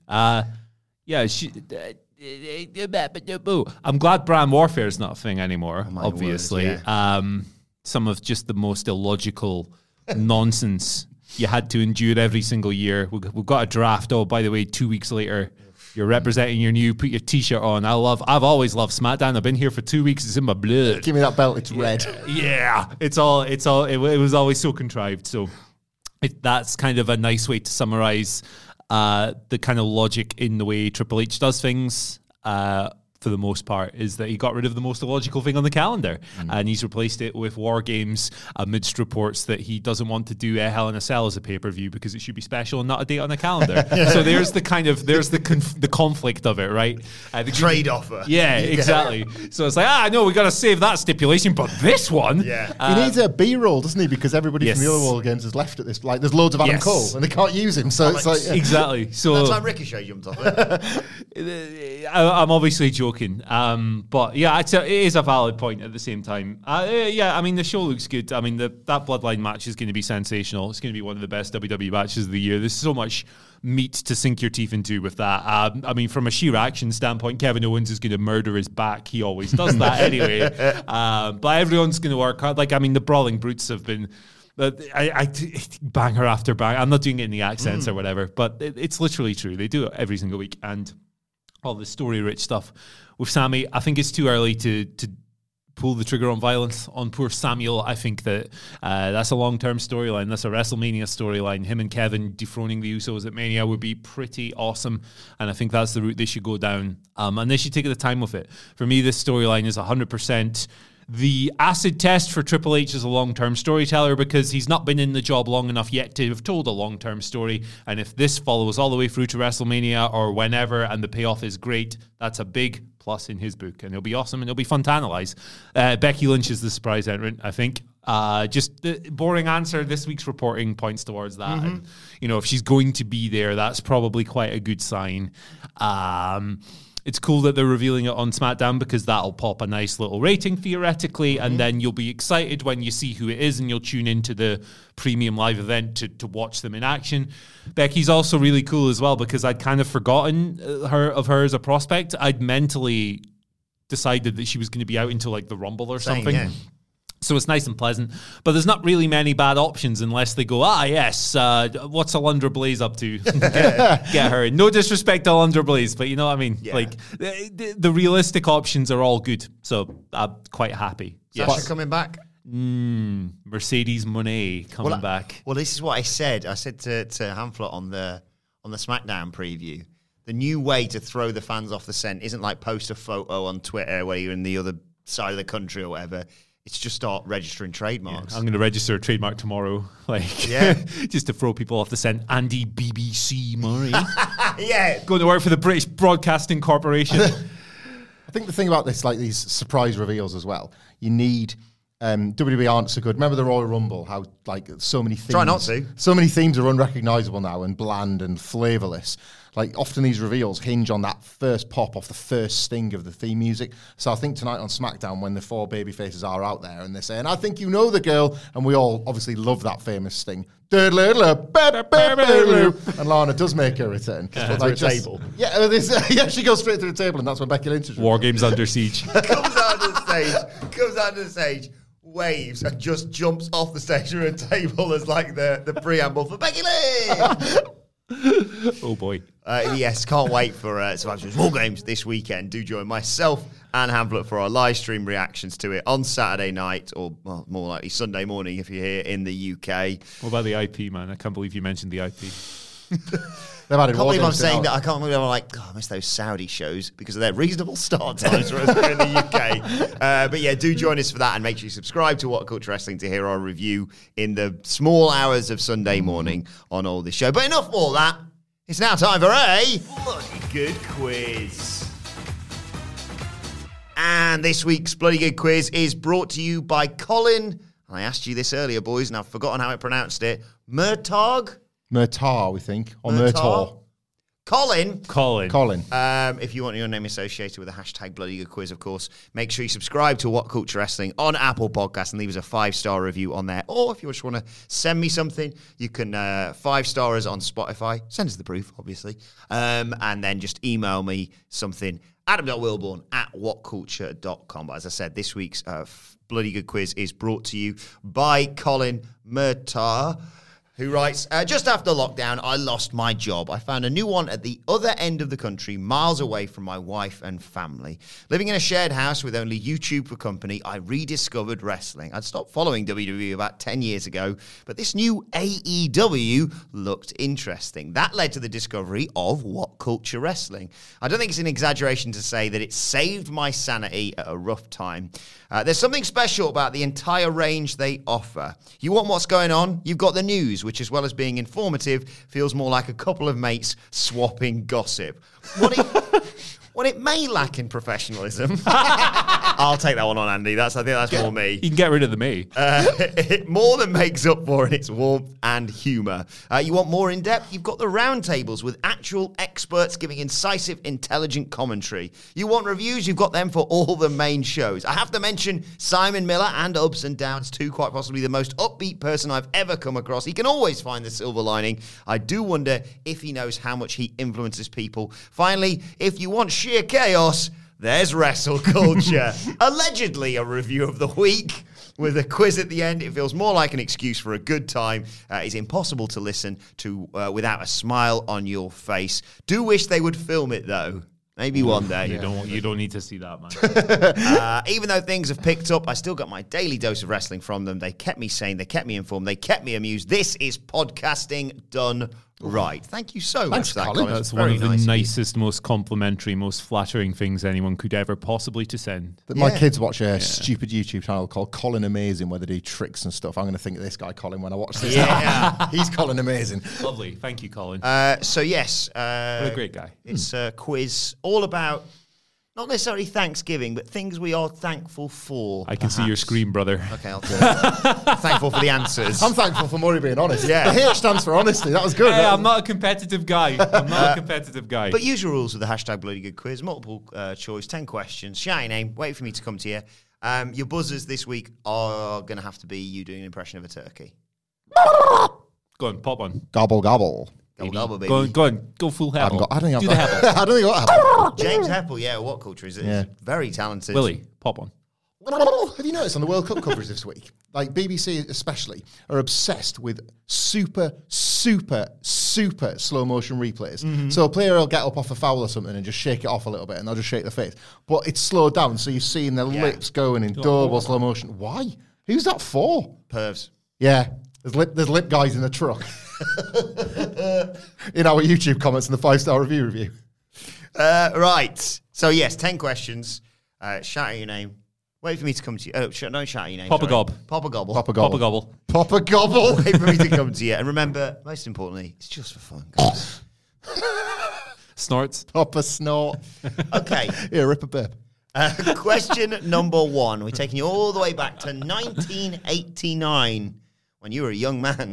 Speaker 6: I'm glad brand warfare is not a thing anymore, obviously.
Speaker 4: Word, yeah.
Speaker 6: Some of just the most illogical nonsense you had to endure every single year. We've got a draft. Oh, by the way, 2 weeks later, you're representing your new, put your T-shirt on. I've always loved SmackDown. I've been here for 2 weeks. It's in my blood.
Speaker 5: Give me that belt. It's red.
Speaker 6: Yeah. It was always so contrived. So that's kind of a nice way to summarize the kind of logic in the way Triple H does things, for the most part, is that he got rid of the most illogical thing on the calendar, and he's replaced it with War Games amidst reports that he doesn't want to do Hell in a Cell as a pay-per-view because it should be special and not a date on the calendar. So there's the kind of the conflict of it, right?
Speaker 4: The trade offer.
Speaker 6: Yeah, exactly. So it's like, no, we got to save that stipulation, but this one,
Speaker 5: he needs a B-roll, doesn't he? Because everybody from the other War Games has left at this. Like, there's loads of Adam Cole, and they can't use him. So it's like
Speaker 6: exactly. So
Speaker 4: that's why Ricochet jumped off it.
Speaker 6: I'm obviously joking. But yeah, it is a valid point at the same time. I mean, the show looks good. I mean, that Bloodline match is going to be sensational. It's going to be one of the best WWE matches of the year. There's so much meat to sink your teeth into with that. I mean, from a sheer action standpoint, Kevin Owens is going to murder his back. He always does that anyway. But everyone's going to work hard. Like, I mean, the Brawling Brutes have been... I banger after banger. I'm not doing it in the accents or whatever, but it's literally true. They do it every single week. And all the story-rich stuff with Sammy, I think it's too early to pull the trigger on violence on poor Samuel. I think that that's a long-term storyline. That's a WrestleMania storyline. Him and Kevin dethroning the Usos at Mania would be pretty awesome, and I think that's the route they should go down. And they should take the time with it. For me, this storyline is 100% the acid test for Triple H as a long-term storyteller, because he's not been in the job long enough yet to have told a long-term story. And if this follows all the way through to WrestleMania or whenever, and the payoff is great, that's a big plus in his book, and it'll be awesome, and it'll be fun to analyze. Becky Lynch is the surprise entrant, I think. Just the boring answer. This week's reporting points towards that. And, if she's going to be there, that's probably quite a good sign. It's cool that they're revealing it on SmackDown, because that'll pop a nice little rating theoretically, and then you'll be excited when you see who it is, and you'll tune into the premium live event to watch them in action. Becky's also really cool as well, because I'd kind of forgotten her as a prospect. I'd mentally decided that she was going to be out until like the Rumble or something. Yeah. So it's nice and pleasant, but there's not really many bad options unless they go, what's Alundra Blaze up to? get her in. No disrespect to Alundra Blaze, but you know what I mean? Yeah. Like, the realistic options are all good, so I'm quite happy.
Speaker 4: Sasha coming back?
Speaker 6: Mercedes Moné coming back.
Speaker 4: Well, this is what I said. I said to Hamflett on the SmackDown preview, the new way to throw the fans off the scent isn't like post a photo on Twitter where you're in the other side of the country or whatever. It's just start registering trademarks.
Speaker 6: Yeah, I'm going to register a trademark tomorrow, just to throw people off the scent. Andy BBC Murray. Going to work for the British Broadcasting Corporation.
Speaker 5: I think the thing about this, like these surprise reveals as well, you need... WWE aren't so good. Remember the Royal Rumble, how like so many themes...
Speaker 4: Try not to.
Speaker 5: So many themes are unrecognisable now and bland and flavourless. Like, often these reveals hinge on that first pop off the first sting of the theme music. So I think tonight on SmackDown, when the four baby faces are out there and they're saying, I think you know the girl, and we all obviously love that famous sting. And Lana does make her return.
Speaker 4: Through a table.
Speaker 5: She goes straight through the table, and that's when Becky Lynch is.
Speaker 6: War Games Under Siege.
Speaker 4: Comes out of the stage, waves, and just jumps off the stage through a table as like the preamble for Becky Lynch.
Speaker 6: Oh boy.
Speaker 4: Yes, can't wait for Survivor War Games this weekend. Do join myself and Hamlet for our live stream reactions to it on Saturday night, or more likely Sunday morning if you're here in the UK.
Speaker 6: What about the IP, man? I can't believe you mentioned the IP.
Speaker 4: I can't believe I'm saying that. I can't believe I'm like, I miss those Saudi shows because of their reasonable start times whereas we're in the UK. But yeah, do join us for that, and make sure you subscribe to What Culture Wrestling to hear our review in the small hours of Sunday morning on all this show. But enough of all that. It's now time for a Bloody Good Quiz. And this week's Bloody Good Quiz is brought to you by Colin. I asked you this earlier, boys, and I've forgotten how I pronounced it. Murtagh, we think. Or Murtaugh. Colin. If you want your name associated with the hashtag Bloody Good Quiz, of course, make sure you subscribe to What Culture Wrestling on Apple Podcasts and leave us a 5-star review on there. Or if you just want to send me something, you can 5-star us on Spotify. Send us the proof, obviously. And then just email me something, adam.wilborn@whatculture.com. But as I said, this week's Bloody Good Quiz is brought to you by Colin Murtaugh, who writes, just after lockdown, I lost my job. I found a new one at the other end of the country, miles away from my wife and family. Living in a shared house with only YouTube for company, I rediscovered wrestling. I'd stopped following WWE about 10 years ago, but this new AEW looked interesting. That led to the discovery of What Culture Wrestling. I don't think it's an exaggeration to say that it saved my sanity at a rough time. There's something special about the entire range they offer. You want what's going on? You've got the news, which as well as being informative, feels more like a couple of mates swapping gossip. What it may lack in professionalism, I'll take that one on, Andy. I think that's more me.
Speaker 6: You can get rid of the me.
Speaker 4: It more than makes up for in its warmth and humour. You want more in-depth? You've got the roundtables with actual experts giving incisive, intelligent commentary. You want reviews? You've got them for all the main shows. I have to mention Simon Miller and Ups and Downs too, quite possibly the most upbeat person I've ever come across. He can always find the silver lining. I do wonder if he knows how much he influences people. Finally, if you want sheer chaos, there's Wrestle Culture. Allegedly a review of the week with a quiz at the end. It feels more like an excuse for a good time. It's impossible to listen to without a smile on your face. Do wish they would film it, though. Maybe one day.
Speaker 6: You don't need to see that, man.
Speaker 4: Even though things have picked up, I still got my daily dose of wrestling from them. They kept me sane. They kept me informed. They kept me amused. This is podcasting done right. Thank you so much for that, Colin.
Speaker 6: That's one of the nicest, most complimentary, most flattering things anyone could ever possibly to send.
Speaker 5: My kids watch a stupid YouTube channel called Colin Amazing, where they do tricks and stuff. I'm going to think of this guy, Colin, when I watch this.
Speaker 4: Yeah.
Speaker 5: He's Colin Amazing.
Speaker 6: Lovely. Thank you, Colin.
Speaker 4: So, yes.
Speaker 6: What a great guy.
Speaker 4: It's a quiz all about, not necessarily Thanksgiving, but things we are thankful for.
Speaker 6: I can see your screen, brother.
Speaker 4: Okay, I'll do it. Thankful for the answers.
Speaker 5: I'm thankful for Murray being honest.
Speaker 4: Yeah.
Speaker 5: The H stands for honesty. That was good.
Speaker 6: Hey, I'm not a competitive guy.
Speaker 4: But usual rules of the hashtag Bloody Good Quiz. Multiple choice, 10 questions. Shout your name. Wait for me to come to you. Your buzzers this week are going to have to be you doing an impression of a turkey.
Speaker 6: Go on, pop one.
Speaker 5: Gobble, gobble.
Speaker 4: Gobble, gobble, baby.
Speaker 6: Go on. Go full Heppel.
Speaker 5: I don't think
Speaker 6: Do the Heppel.
Speaker 5: I don't think I got Heppel.
Speaker 4: James Heppel, yeah, What Culture is it?
Speaker 5: Yeah.
Speaker 4: Very talented.
Speaker 6: Willie, pop one.
Speaker 5: Have you noticed on the World Cup coverage this week, like BBC especially, are obsessed with super slow motion replays.
Speaker 4: Mm-hmm.
Speaker 5: So a player will get up off a foul or something and just shake it off a little bit and they'll just shake their face. But it's slowed down, so you're seeing their lips going in double slow motion. Why? Who's that for?
Speaker 4: Pervs.
Speaker 5: Yeah. There's lip guys in the truck. In our YouTube comments in the 5-star review.
Speaker 4: Right. So, yes, 10 questions. Shout out your name. Wait for me to come to you. Oh, don't shout out your name.
Speaker 6: Papa Gob.
Speaker 4: Papa Gobble.
Speaker 5: Papa Gobble.
Speaker 6: Papa Gobble.
Speaker 5: Papa Gobble.
Speaker 4: Wait for me to come to you. And remember, most importantly, it's just for fun, guys.
Speaker 6: Snorts.
Speaker 5: Papa Snort.
Speaker 4: Okay.
Speaker 5: Yeah, rip a burp.
Speaker 4: Question number 1. We're taking you all the way back to 1989 when you were a young man.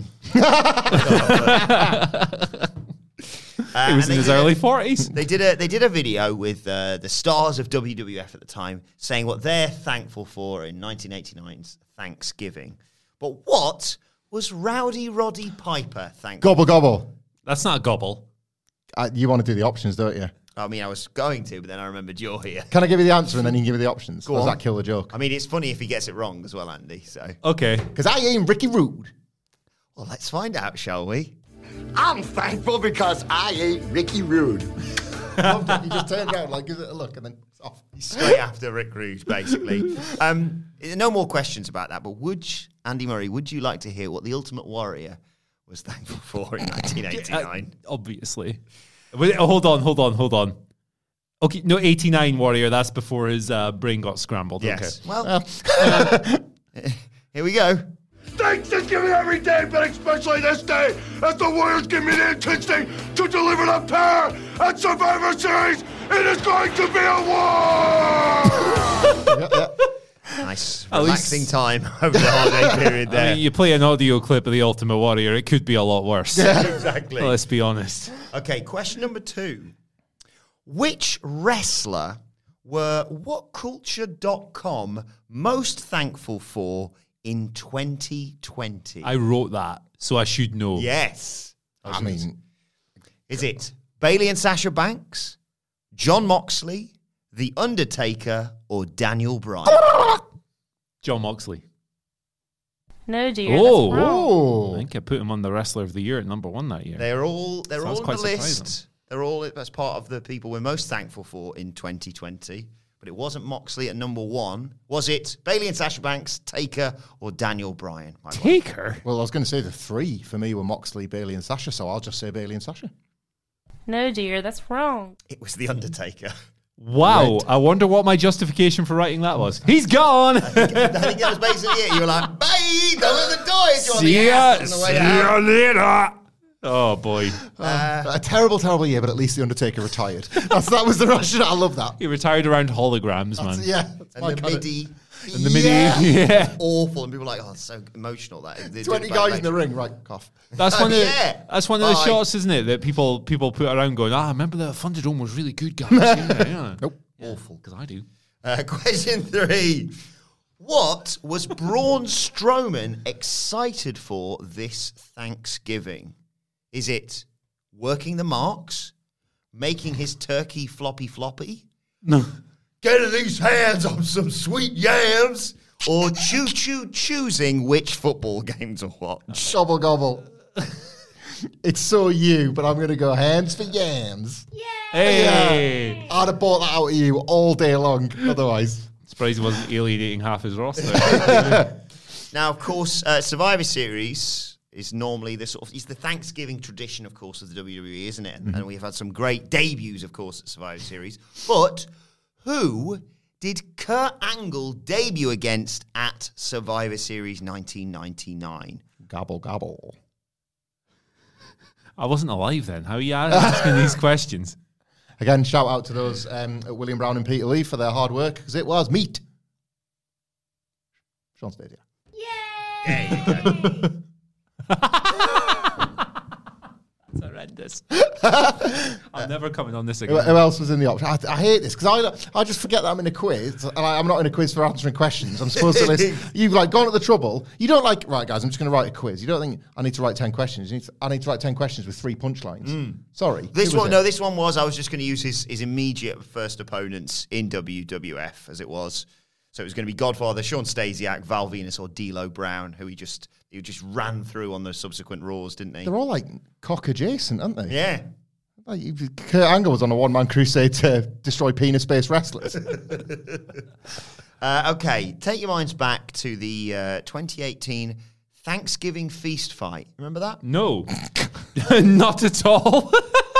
Speaker 6: He was in his early 40s.
Speaker 4: They did a video with the stars of WWF at the time saying what they're thankful for in 1989's Thanksgiving. But what was Rowdy Roddy Piper thankful
Speaker 5: Gobble, gobble.
Speaker 6: That's not a gobble.
Speaker 5: You want to do the options, don't you?
Speaker 4: I mean, I was going to, but then I remembered you're here.
Speaker 5: Can I give you the answer and then you can give me the options?
Speaker 4: Go
Speaker 5: or does
Speaker 4: on.
Speaker 5: that kill the joke?
Speaker 4: I mean, it's funny if he gets it wrong as well, Andy. So
Speaker 6: Okay.
Speaker 5: Because I ain't Ricky Rude.
Speaker 4: Well, let's find out, shall we?
Speaker 13: I'm thankful because I ain't Ricky Rude.
Speaker 5: You just turn around, like, give it a look, and then it's off.
Speaker 4: Straight after Rick Rude, basically. No more questions about that, but Andy Murray, would you like to hear what the Ultimate Warrior was thankful for in 1989?
Speaker 6: Obviously. Wait, hold on. Okay, no, 89 Warrior, that's before his brain got scrambled.
Speaker 4: Yes.
Speaker 6: Okay.
Speaker 4: Well, here we go.
Speaker 13: Thanks Thanksgiving every day, but especially this day, as the Warriors give me the intensity to deliver the power at Survivor Series. It is going to be a war!
Speaker 4: Nice, relaxing time over the holiday period there.
Speaker 6: I mean, you play an audio clip of the Ultimate Warrior, it could be a lot worse.
Speaker 4: Yeah, exactly.
Speaker 6: Well, let's be honest.
Speaker 4: Okay, question number 2. Which wrestler were WhatCulture.com most thankful for in 2020?
Speaker 6: I wrote that, so I should know.
Speaker 4: Yes.
Speaker 5: I mean,
Speaker 4: is it Bayley and Sasha Banks, John Moxley, The Undertaker, or Daniel Bryan?
Speaker 6: John Moxley.
Speaker 14: No, dear. That's wrong.
Speaker 6: I think I put him on the Wrestler of the Year at number 1 that year.
Speaker 4: They're all on the
Speaker 6: surprising.
Speaker 4: list. They're all as part of the people we're most thankful for in 2020. But it wasn't Moxley at number 1. Was it Bayley and Sasha Banks, Taker, or Daniel Bryan?
Speaker 6: Taker?
Speaker 5: Well, I was going to say the 3 for me were Moxley, Bayley, and Sasha, so I'll just say Bayley and Sasha.
Speaker 14: No, dear. That's wrong.
Speaker 4: It was The Undertaker.
Speaker 6: Wow.
Speaker 5: Right.
Speaker 6: I wonder what my justification for writing that was. He's gone!
Speaker 4: I think that was basically it. You were like, bye, don't let the door hit you on the
Speaker 6: See
Speaker 4: ass on the way out.
Speaker 6: you later. Oh, boy.
Speaker 5: A terrible, terrible year, but at least The Undertaker retired. That was the rationale. I love that.
Speaker 6: He retired around holograms, man.
Speaker 5: Yeah.
Speaker 4: And the MIDI.
Speaker 6: And the MIDI, yeah.
Speaker 4: Awful. And people were like, oh, it's so emotional. That
Speaker 5: 20 guys in the ring, right, cough.
Speaker 6: That's one of that's one of the
Speaker 4: Bye.
Speaker 6: shots, isn't it? That people put around going, remember the Thunderdome was really good, guys. Yeah.
Speaker 5: Nope.
Speaker 6: Awful, because I do.
Speaker 4: Question 3. What was Braun Strowman excited for this Thanksgiving? Is it working the marks? Making his turkey floppy?
Speaker 6: No.
Speaker 4: Getting his hands on some sweet yams? Or choosing which football game to watch?
Speaker 5: Gobble, gobble. It's so you, but I'm going to go hands for yams.
Speaker 6: Hey!
Speaker 5: Yeah. I'd have bought that out of you all day long, otherwise.
Speaker 6: Surprised he wasn't alienating half his roster.
Speaker 4: Now, of course, Survivor Series is normally the it's the Thanksgiving tradition, of course, of the WWE, isn't it? And we've had some great debuts, of course, at Survivor Series. But who did Kurt Angle debut against at Survivor Series 1999?
Speaker 5: Gobble, gobble.
Speaker 6: I wasn't alive then. How are you asking these questions?
Speaker 5: Again, shout out to those William Brown and Peter Lee for their hard work, because it was meat. Sean Stadia.
Speaker 4: There you go.
Speaker 6: That's horrendous. I'm never coming on this again.
Speaker 5: Who else was in the option? I hate this because I just forget that I'm in a quiz, and I'm not in a quiz for answering questions. I'm supposed to list. You've gone to the trouble. You don't right, guys. I'm just going to write a quiz. You don't think I need to write 10 questions? I need to write 10 questions with 3 punchlines. Sorry.
Speaker 4: This one was. I was just going to use his immediate first opponents in WWF as it was. So it was going to be Godfather, Sean Stasiak, Val Venus, or D'Lo Brown, who he just ran through on the subsequent Raws, didn't he?
Speaker 5: They're all cock adjacent, aren't they?
Speaker 4: Yeah.
Speaker 5: Kurt Angle was on a one-man crusade to destroy penis-based wrestlers.
Speaker 4: Okay, take your minds back to the 2018 Thanksgiving feast fight. Remember that?
Speaker 6: No. Not at all.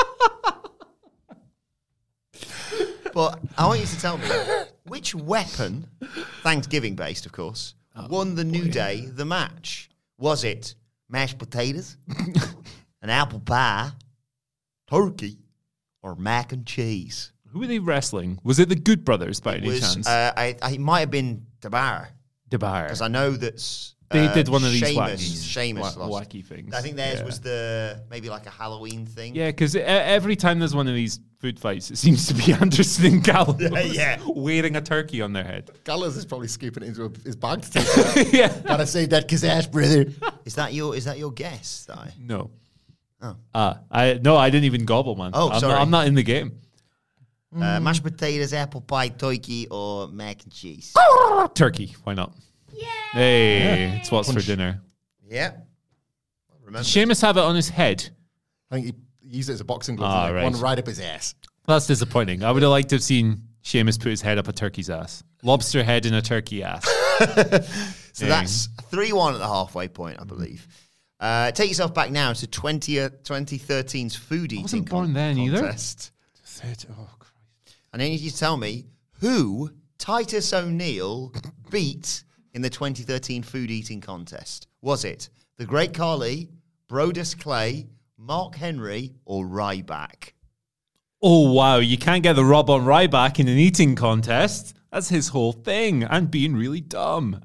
Speaker 4: But I want you to tell me, which weapon, Thanksgiving-based, of course, won the New Day the match? Was it mashed potatoes, an apple pie, turkey, or mac and cheese?
Speaker 6: Who were they wrestling? Was it the Good Brothers by any chance?
Speaker 4: It might have been DeBar. Because I know that
Speaker 6: they did one of these
Speaker 4: Sheamus
Speaker 6: wacky things.
Speaker 4: I think theirs was maybe like a Halloween thing.
Speaker 6: Yeah, because every time there's one of these food fights, it seems to be Anderson and Gallows wearing a turkey on their head.
Speaker 5: Gallows is probably scooping it into his bag to take it.
Speaker 6: Yeah.
Speaker 5: Gotta save that Kazash, brother.
Speaker 4: Is that your guess, Di?
Speaker 6: No.
Speaker 4: Oh.
Speaker 6: I didn't even gobble, man.
Speaker 4: Oh, sorry.
Speaker 6: I'm not in the game.
Speaker 4: Mashed potatoes, apple pie, turkey, or mac and cheese?
Speaker 6: Turkey. Why not? Hey, it's what's for dinner.
Speaker 4: Yeah.
Speaker 6: Did Sheamus have it on his head?
Speaker 5: I think he used it as a boxing glove.
Speaker 6: Right.
Speaker 5: One right up his ass.
Speaker 6: That's disappointing. I would have liked to have seen Sheamus put his head up a turkey's ass. Lobster head in a turkey ass.
Speaker 4: So that's 3-1 at the halfway point, I believe. Take yourself back now to 2013's food eating contest.
Speaker 6: I wasn't born then either.
Speaker 5: Oh, Christ.
Speaker 4: And I need you to tell me who Titus O'Neil beat in the 2013 food eating contest. Was it the Great Khali, Brodus Clay, Mark Henry, or Ryback?
Speaker 6: Oh, wow. You can't get the rub on Ryback in an eating contest. That's his whole thing. And being really dumb.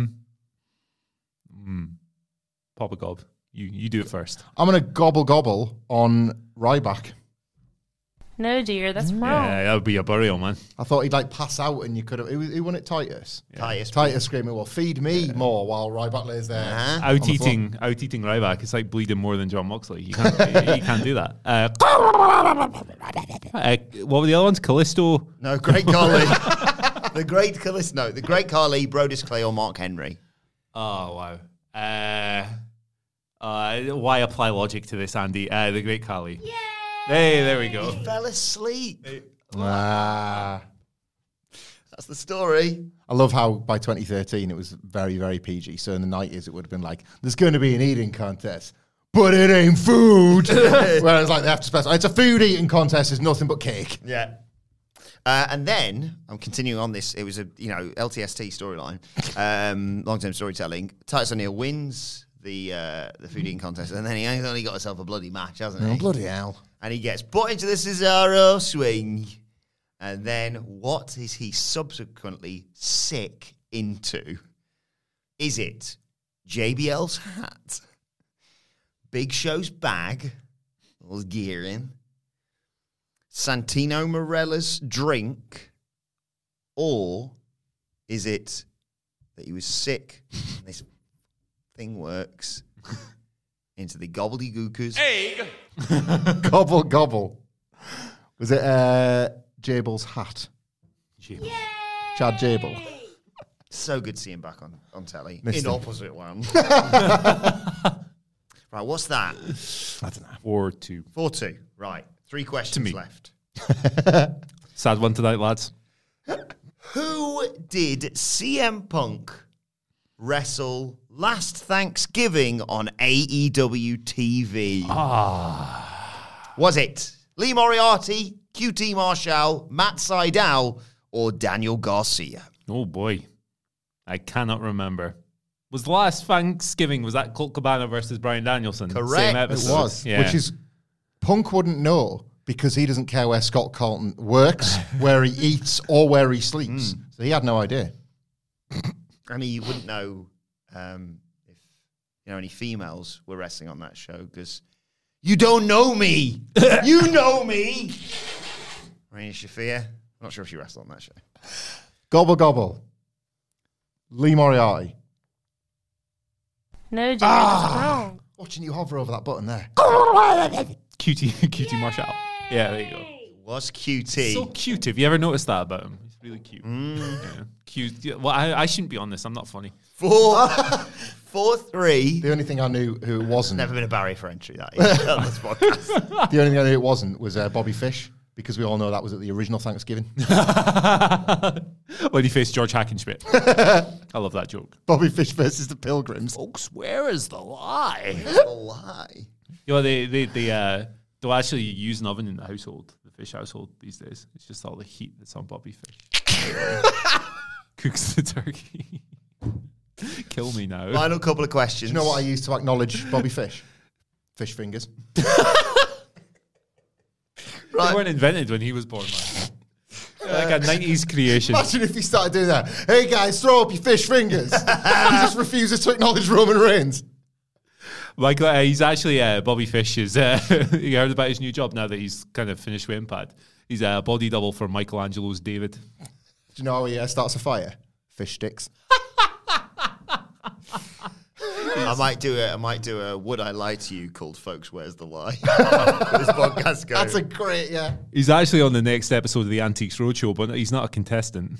Speaker 6: Papa Gob, you do it first.
Speaker 5: I'm going to gobble on Ryback.
Speaker 14: No, dear, that's wrong.
Speaker 6: Yeah, that would be a burial, man.
Speaker 5: I thought he'd pass out and you could have... Who won it? Titus?
Speaker 4: Yeah.
Speaker 5: Titus screaming, well, feed me more while Ryback lays there.
Speaker 6: Out-eating Ryback. It's like bleeding more than John Moxley. You can't do that. What were the other ones? Callisto?
Speaker 4: No, Great Khali. The Great Khali, Brodus Clay, or Mark Henry.
Speaker 6: Oh, wow. Why apply logic to this, Andy? The Great Khali. Yay! Hey, there we go.
Speaker 4: He fell asleep.
Speaker 5: Ah.
Speaker 4: That's the story.
Speaker 5: I love how by 2013 it was very, very PG. So in the 90s it would have been like, there's going to be an eating contest, but it ain't food. Whereas like they have to specify, it's a food eating contest, it's nothing but cake.
Speaker 4: Yeah. And then I'm continuing on this. It was a LTST storyline, long-term storytelling. Titus O'Neil wins the food eating contest, and then he only got himself a bloody match, hasn't he?
Speaker 5: Oh, bloody hell!
Speaker 4: And he gets put into the Cesaro swing, and then what is he subsequently sick into? Is it JBL's hat, Big Show's bag, all his gear in, Santino Marella's drink, or is it that he was sick and this thing works into the gobbledygooker's
Speaker 5: egg? Gobble, gobble. Was it Jabel's hat? Chad Jabel.
Speaker 4: So good to see him back on telly.
Speaker 5: Missed
Speaker 4: in
Speaker 5: him.
Speaker 4: opposite one. Right, what's that?
Speaker 5: I don't know.
Speaker 6: 4-2.
Speaker 4: 4-2. Right. 3 questions left.
Speaker 6: Sad one tonight, lads.
Speaker 4: Who did CM Punk wrestle last Thanksgiving on AEW TV? Was it Lee Moriarty, QT Marshall, Matt Sydal, or Daniel Garcia?
Speaker 6: Oh, boy. I cannot remember. Was the last Thanksgiving, was that Colt Cabana versus Bryan Danielson?
Speaker 4: Correct.
Speaker 6: Same episode.
Speaker 5: It was.
Speaker 6: Yeah.
Speaker 5: Which is, Punk wouldn't know because he doesn't care where Scott Colton works, where he eats, or where he sleeps. So he had no idea.
Speaker 4: And he wouldn't know if any females were wrestling on that show because you don't know me. You know me. Raina Shafir. I'm not sure if she wrestled on that show.
Speaker 5: Gobble, gobble. Lee Moriarty.
Speaker 14: No, dude, that's wrong.
Speaker 5: Watching you hover over that button there.
Speaker 6: QT Marshall. Yeah, there you go.
Speaker 4: It was QT.
Speaker 6: So cute. Have you ever noticed that about him? He's really cute. Yeah. Cute. Yeah, well, I shouldn't be on this. I'm not funny.
Speaker 4: 4-3.
Speaker 5: The only thing I knew who it wasn't.
Speaker 4: Never been a barrier for entry, that is, on this podcast.
Speaker 5: The only thing I knew it wasn't was Bobby Fish, because we all know that was at the original Thanksgiving.
Speaker 6: When he faced George Hackenschmidt. I love that joke.
Speaker 5: Bobby Fish versus the Pilgrims.
Speaker 6: Folks, where is the lie?
Speaker 4: Where's the lie?
Speaker 6: They'll actually use an oven in the household, the Fish household these days. It's just all the heat that's on Bobby Fish. Cooks the turkey. Kill me now.
Speaker 4: Final couple of questions.
Speaker 5: Do you know what I use to acknowledge Bobby Fish? Fish fingers.
Speaker 6: Right. They weren't invented when he was born, man. Like a 90s creation.
Speaker 5: Imagine if he started doing that. Hey guys, throw up your fish fingers. He just refuses to acknowledge Roman Reigns.
Speaker 6: Michael, he's actually Bobby Fish is. You heard about his new job now that he's kind of finished with Impact. He's a body double for Michelangelo's David.
Speaker 5: Do you know how he starts a fire? Fish sticks.
Speaker 4: I might do a Would I Lie to You called Folks Where's the Lie? This podcast goes.
Speaker 5: That's a great, yeah.
Speaker 6: He's actually on the next episode of the Antiques Roadshow, but he's not a contestant.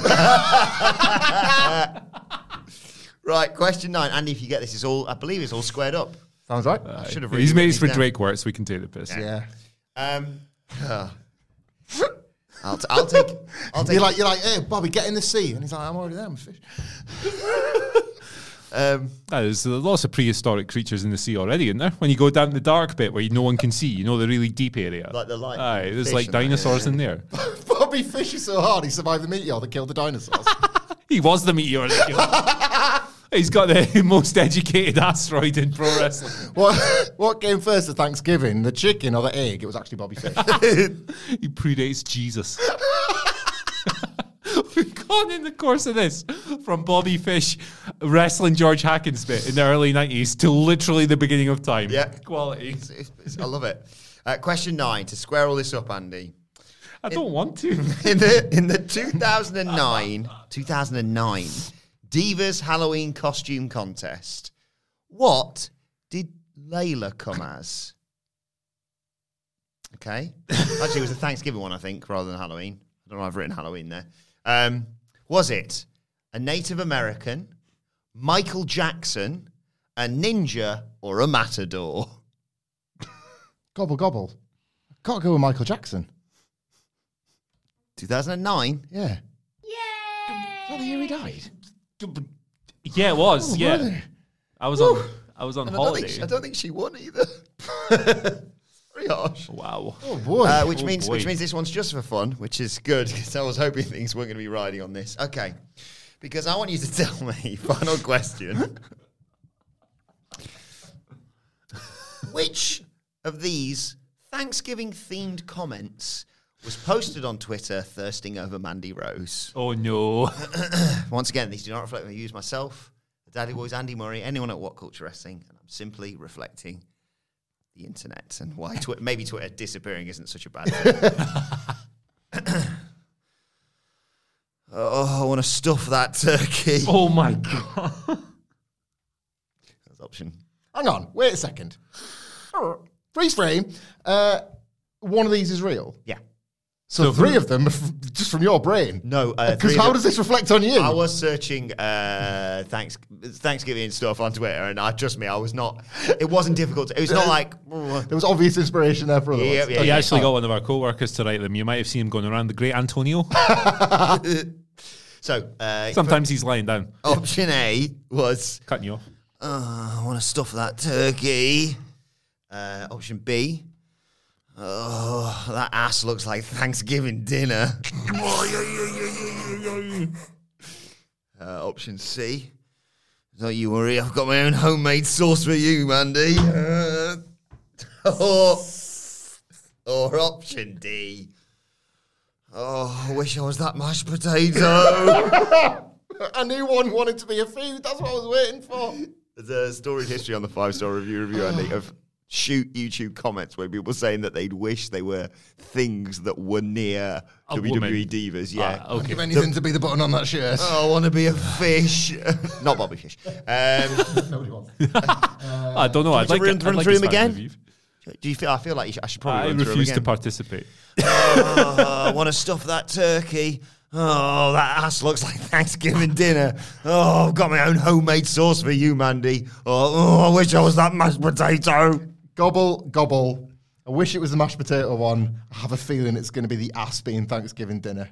Speaker 4: Right, question 9. Andy, if you get this, I believe it's all squared up.
Speaker 5: Sounds right.
Speaker 4: I should have
Speaker 6: He's made for Drake work, so we can take the piss.
Speaker 5: Yeah.
Speaker 4: I'll take.
Speaker 5: You're like, hey, Bobby, get in the sea, and he's like, I'm already there, I'm a fish.
Speaker 6: There's lots of prehistoric creatures in the sea already, isn't there? When you go down the dark bit where no one can see, the really deep area.
Speaker 4: Like the light.
Speaker 6: Aye, there's like dinosaurs in there.
Speaker 5: Bobby Fish is so hard, he survived the meteor that killed the dinosaurs.
Speaker 6: He was the meteor that killed. He's got the most educated asteroid in pro wrestling.
Speaker 5: What came first at Thanksgiving, the chicken or the egg? It was actually Bobby Fish.
Speaker 6: He predates Jesus. We've gone in the course of this from Bobby Fish wrestling George Hackenschmidt in the early 90s to literally the beginning of time.
Speaker 4: Yeah.
Speaker 6: Quality.
Speaker 4: I love it. Question 9, to square all this up, Andy.
Speaker 6: I don't want to.
Speaker 4: In the 2009 Divas Halloween Costume Contest, what did Layla come as? Okay. Actually, it was a Thanksgiving one, I think, rather than Halloween. I don't know, I've written Halloween there. Was it a Native American, Michael Jackson, a ninja, or a matador?
Speaker 5: Gobble, gobble. Gotta go with Michael Jackson.
Speaker 4: 2009?
Speaker 5: Yeah. Yay! Is that the year he died?
Speaker 6: Yeah, it was. Yeah.
Speaker 5: Brother.
Speaker 6: I was on
Speaker 4: And
Speaker 6: holiday.
Speaker 4: I don't think she won either. Very harsh.
Speaker 6: Wow.
Speaker 5: Oh, boy.
Speaker 4: Which means this one's just for fun, which is good, because I was hoping things weren't going to be riding on this. Okay. Because I want you to tell me, final question. Which of these Thanksgiving-themed comments was posted on Twitter thirsting over Mandy Rose?
Speaker 6: Oh, no.
Speaker 4: Once again, these do not reflect my views myself, the Daddy Boys, Andy Murray, anyone at What Culture Wrestling, and I'm simply reflecting the internet and why maybe Twitter disappearing isn't such a bad thing. Oh, I want to stuff that turkey.
Speaker 6: Oh, my God.
Speaker 4: That's option.
Speaker 5: Hang on, wait a second. Freeze frame. One of these is real.
Speaker 4: Yeah.
Speaker 5: So three of them, just from your brain.
Speaker 4: No,
Speaker 5: because how does this reflect on you?
Speaker 4: I was searching Thanksgiving stuff on Twitter, and trust me, I was not. It wasn't difficult. It was not like
Speaker 5: there was obvious inspiration there for others.
Speaker 4: Yeah.
Speaker 6: He actually got one of our co-workers to write them. You might have seen him going around, the great Antonio.
Speaker 4: So
Speaker 6: sometimes he's lying down.
Speaker 4: Option A was
Speaker 6: cutting you off.
Speaker 4: I want to stuff that turkey. Option B. Oh, that ass looks like Thanksgiving dinner. Option C. Don't you worry, I've got my own homemade sauce for you, Mandy. Or option D. Oh, I wish I was that mashed potato.
Speaker 5: I knew one wanted to be a food. That's what I was waiting for.
Speaker 4: There's a storied history on the 5-star review, Andy, of YouTube comments where people saying that they'd wish they were things that were near
Speaker 6: A
Speaker 4: WWE
Speaker 6: woman.
Speaker 4: Divas. Yeah.
Speaker 5: I'd give anything to be the button on that shirt.
Speaker 4: Oh, I want to be a fish. Not Bobby Fish.
Speaker 5: Nobody wants.
Speaker 6: I don't know. I'd like
Speaker 4: run
Speaker 6: to
Speaker 4: through
Speaker 6: start
Speaker 4: them
Speaker 6: the
Speaker 4: again?
Speaker 6: review.
Speaker 4: Do you feel? I feel like I should probably
Speaker 6: I
Speaker 4: run through them
Speaker 6: refuse
Speaker 4: again.
Speaker 6: to participate.
Speaker 4: I want to stuff that turkey. Oh, that ass looks like Thanksgiving dinner. Oh, I've got my own homemade sauce for you, Mandy. Oh, I wish I was that mashed potato.
Speaker 5: Gobble, gobble. I wish it was the mashed potato one. I have a feeling it's going to be the ass being Thanksgiving dinner.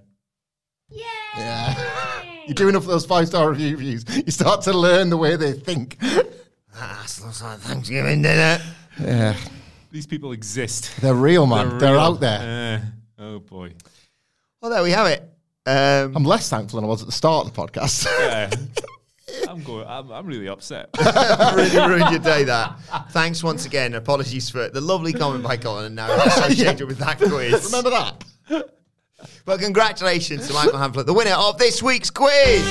Speaker 5: Yeah. You do enough of those 5-star reviews, you start to learn the way they think.
Speaker 4: That ass looks like Thanksgiving dinner.
Speaker 5: Yeah.
Speaker 6: These people exist.
Speaker 5: They're real, man. They're
Speaker 6: real.
Speaker 5: out there.
Speaker 6: Oh, boy.
Speaker 4: Well, there we have it.
Speaker 5: I'm less thankful than I was at the start of the podcast.
Speaker 6: Yeah. I'm really upset.
Speaker 4: Really ruined your day, that. Thanks once again. Apologies for the lovely comment by Colin and now associated with that quiz.
Speaker 5: Remember that?
Speaker 4: Well, congratulations to Michael Hamflett, the winner of this week's quiz.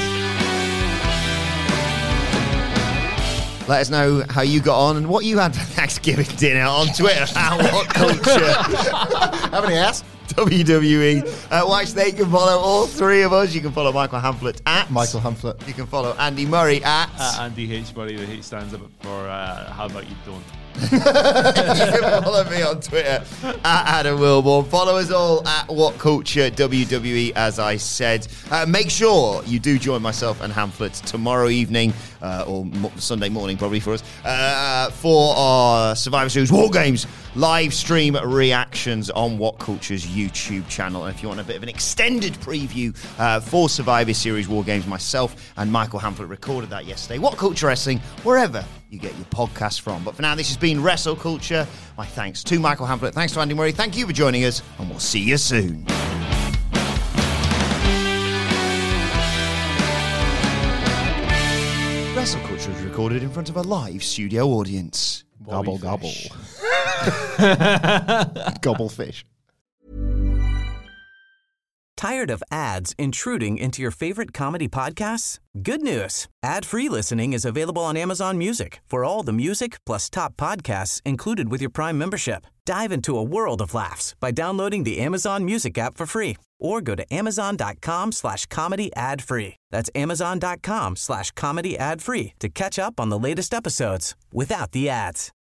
Speaker 4: Let us know how you got on and what you had for Thanksgiving dinner on Twitter at What Culture.
Speaker 5: Have any ass?
Speaker 4: WWE. Watch there. You can follow all three of us. You can follow Michael Hamflett at
Speaker 5: Michael Hamflett.
Speaker 4: You can follow Andy Murray at
Speaker 6: Andy H. Murray. The H stands up for how about you don't.
Speaker 4: You can follow me on Twitter at Adam Wilborn. Follow us all at What Culture WWE, as I said. Make sure you do join myself and Hamflett tomorrow evening, or Sunday morning probably for us, for our Survivor Series War Games live stream reactions on What Culture's YouTube channel. And if you want a bit of an extended preview for Survivor Series War Games, myself and Michael Hamflett recorded that yesterday. What Culture Wrestling, wherever you get your podcast from. But for now, this has been Wrestle Culture. My thanks to Michael Hamflett. Thanks to Andy Murray. Thank you for joining us, and we'll see you soon. Wrestle Culture is recorded in front of a live studio audience.
Speaker 5: Gobble, gobble. Gobble fish.
Speaker 10: Tired of ads intruding into your favorite comedy podcasts? Good news. Ad-free listening is available on Amazon Music for all the music plus top podcasts included with your Prime membership. Dive into a world of laughs by downloading the Amazon Music app for free or go to amazon.com/comedy ad-free. That's amazon.com/comedy ad-free to catch up on the latest episodes without the ads.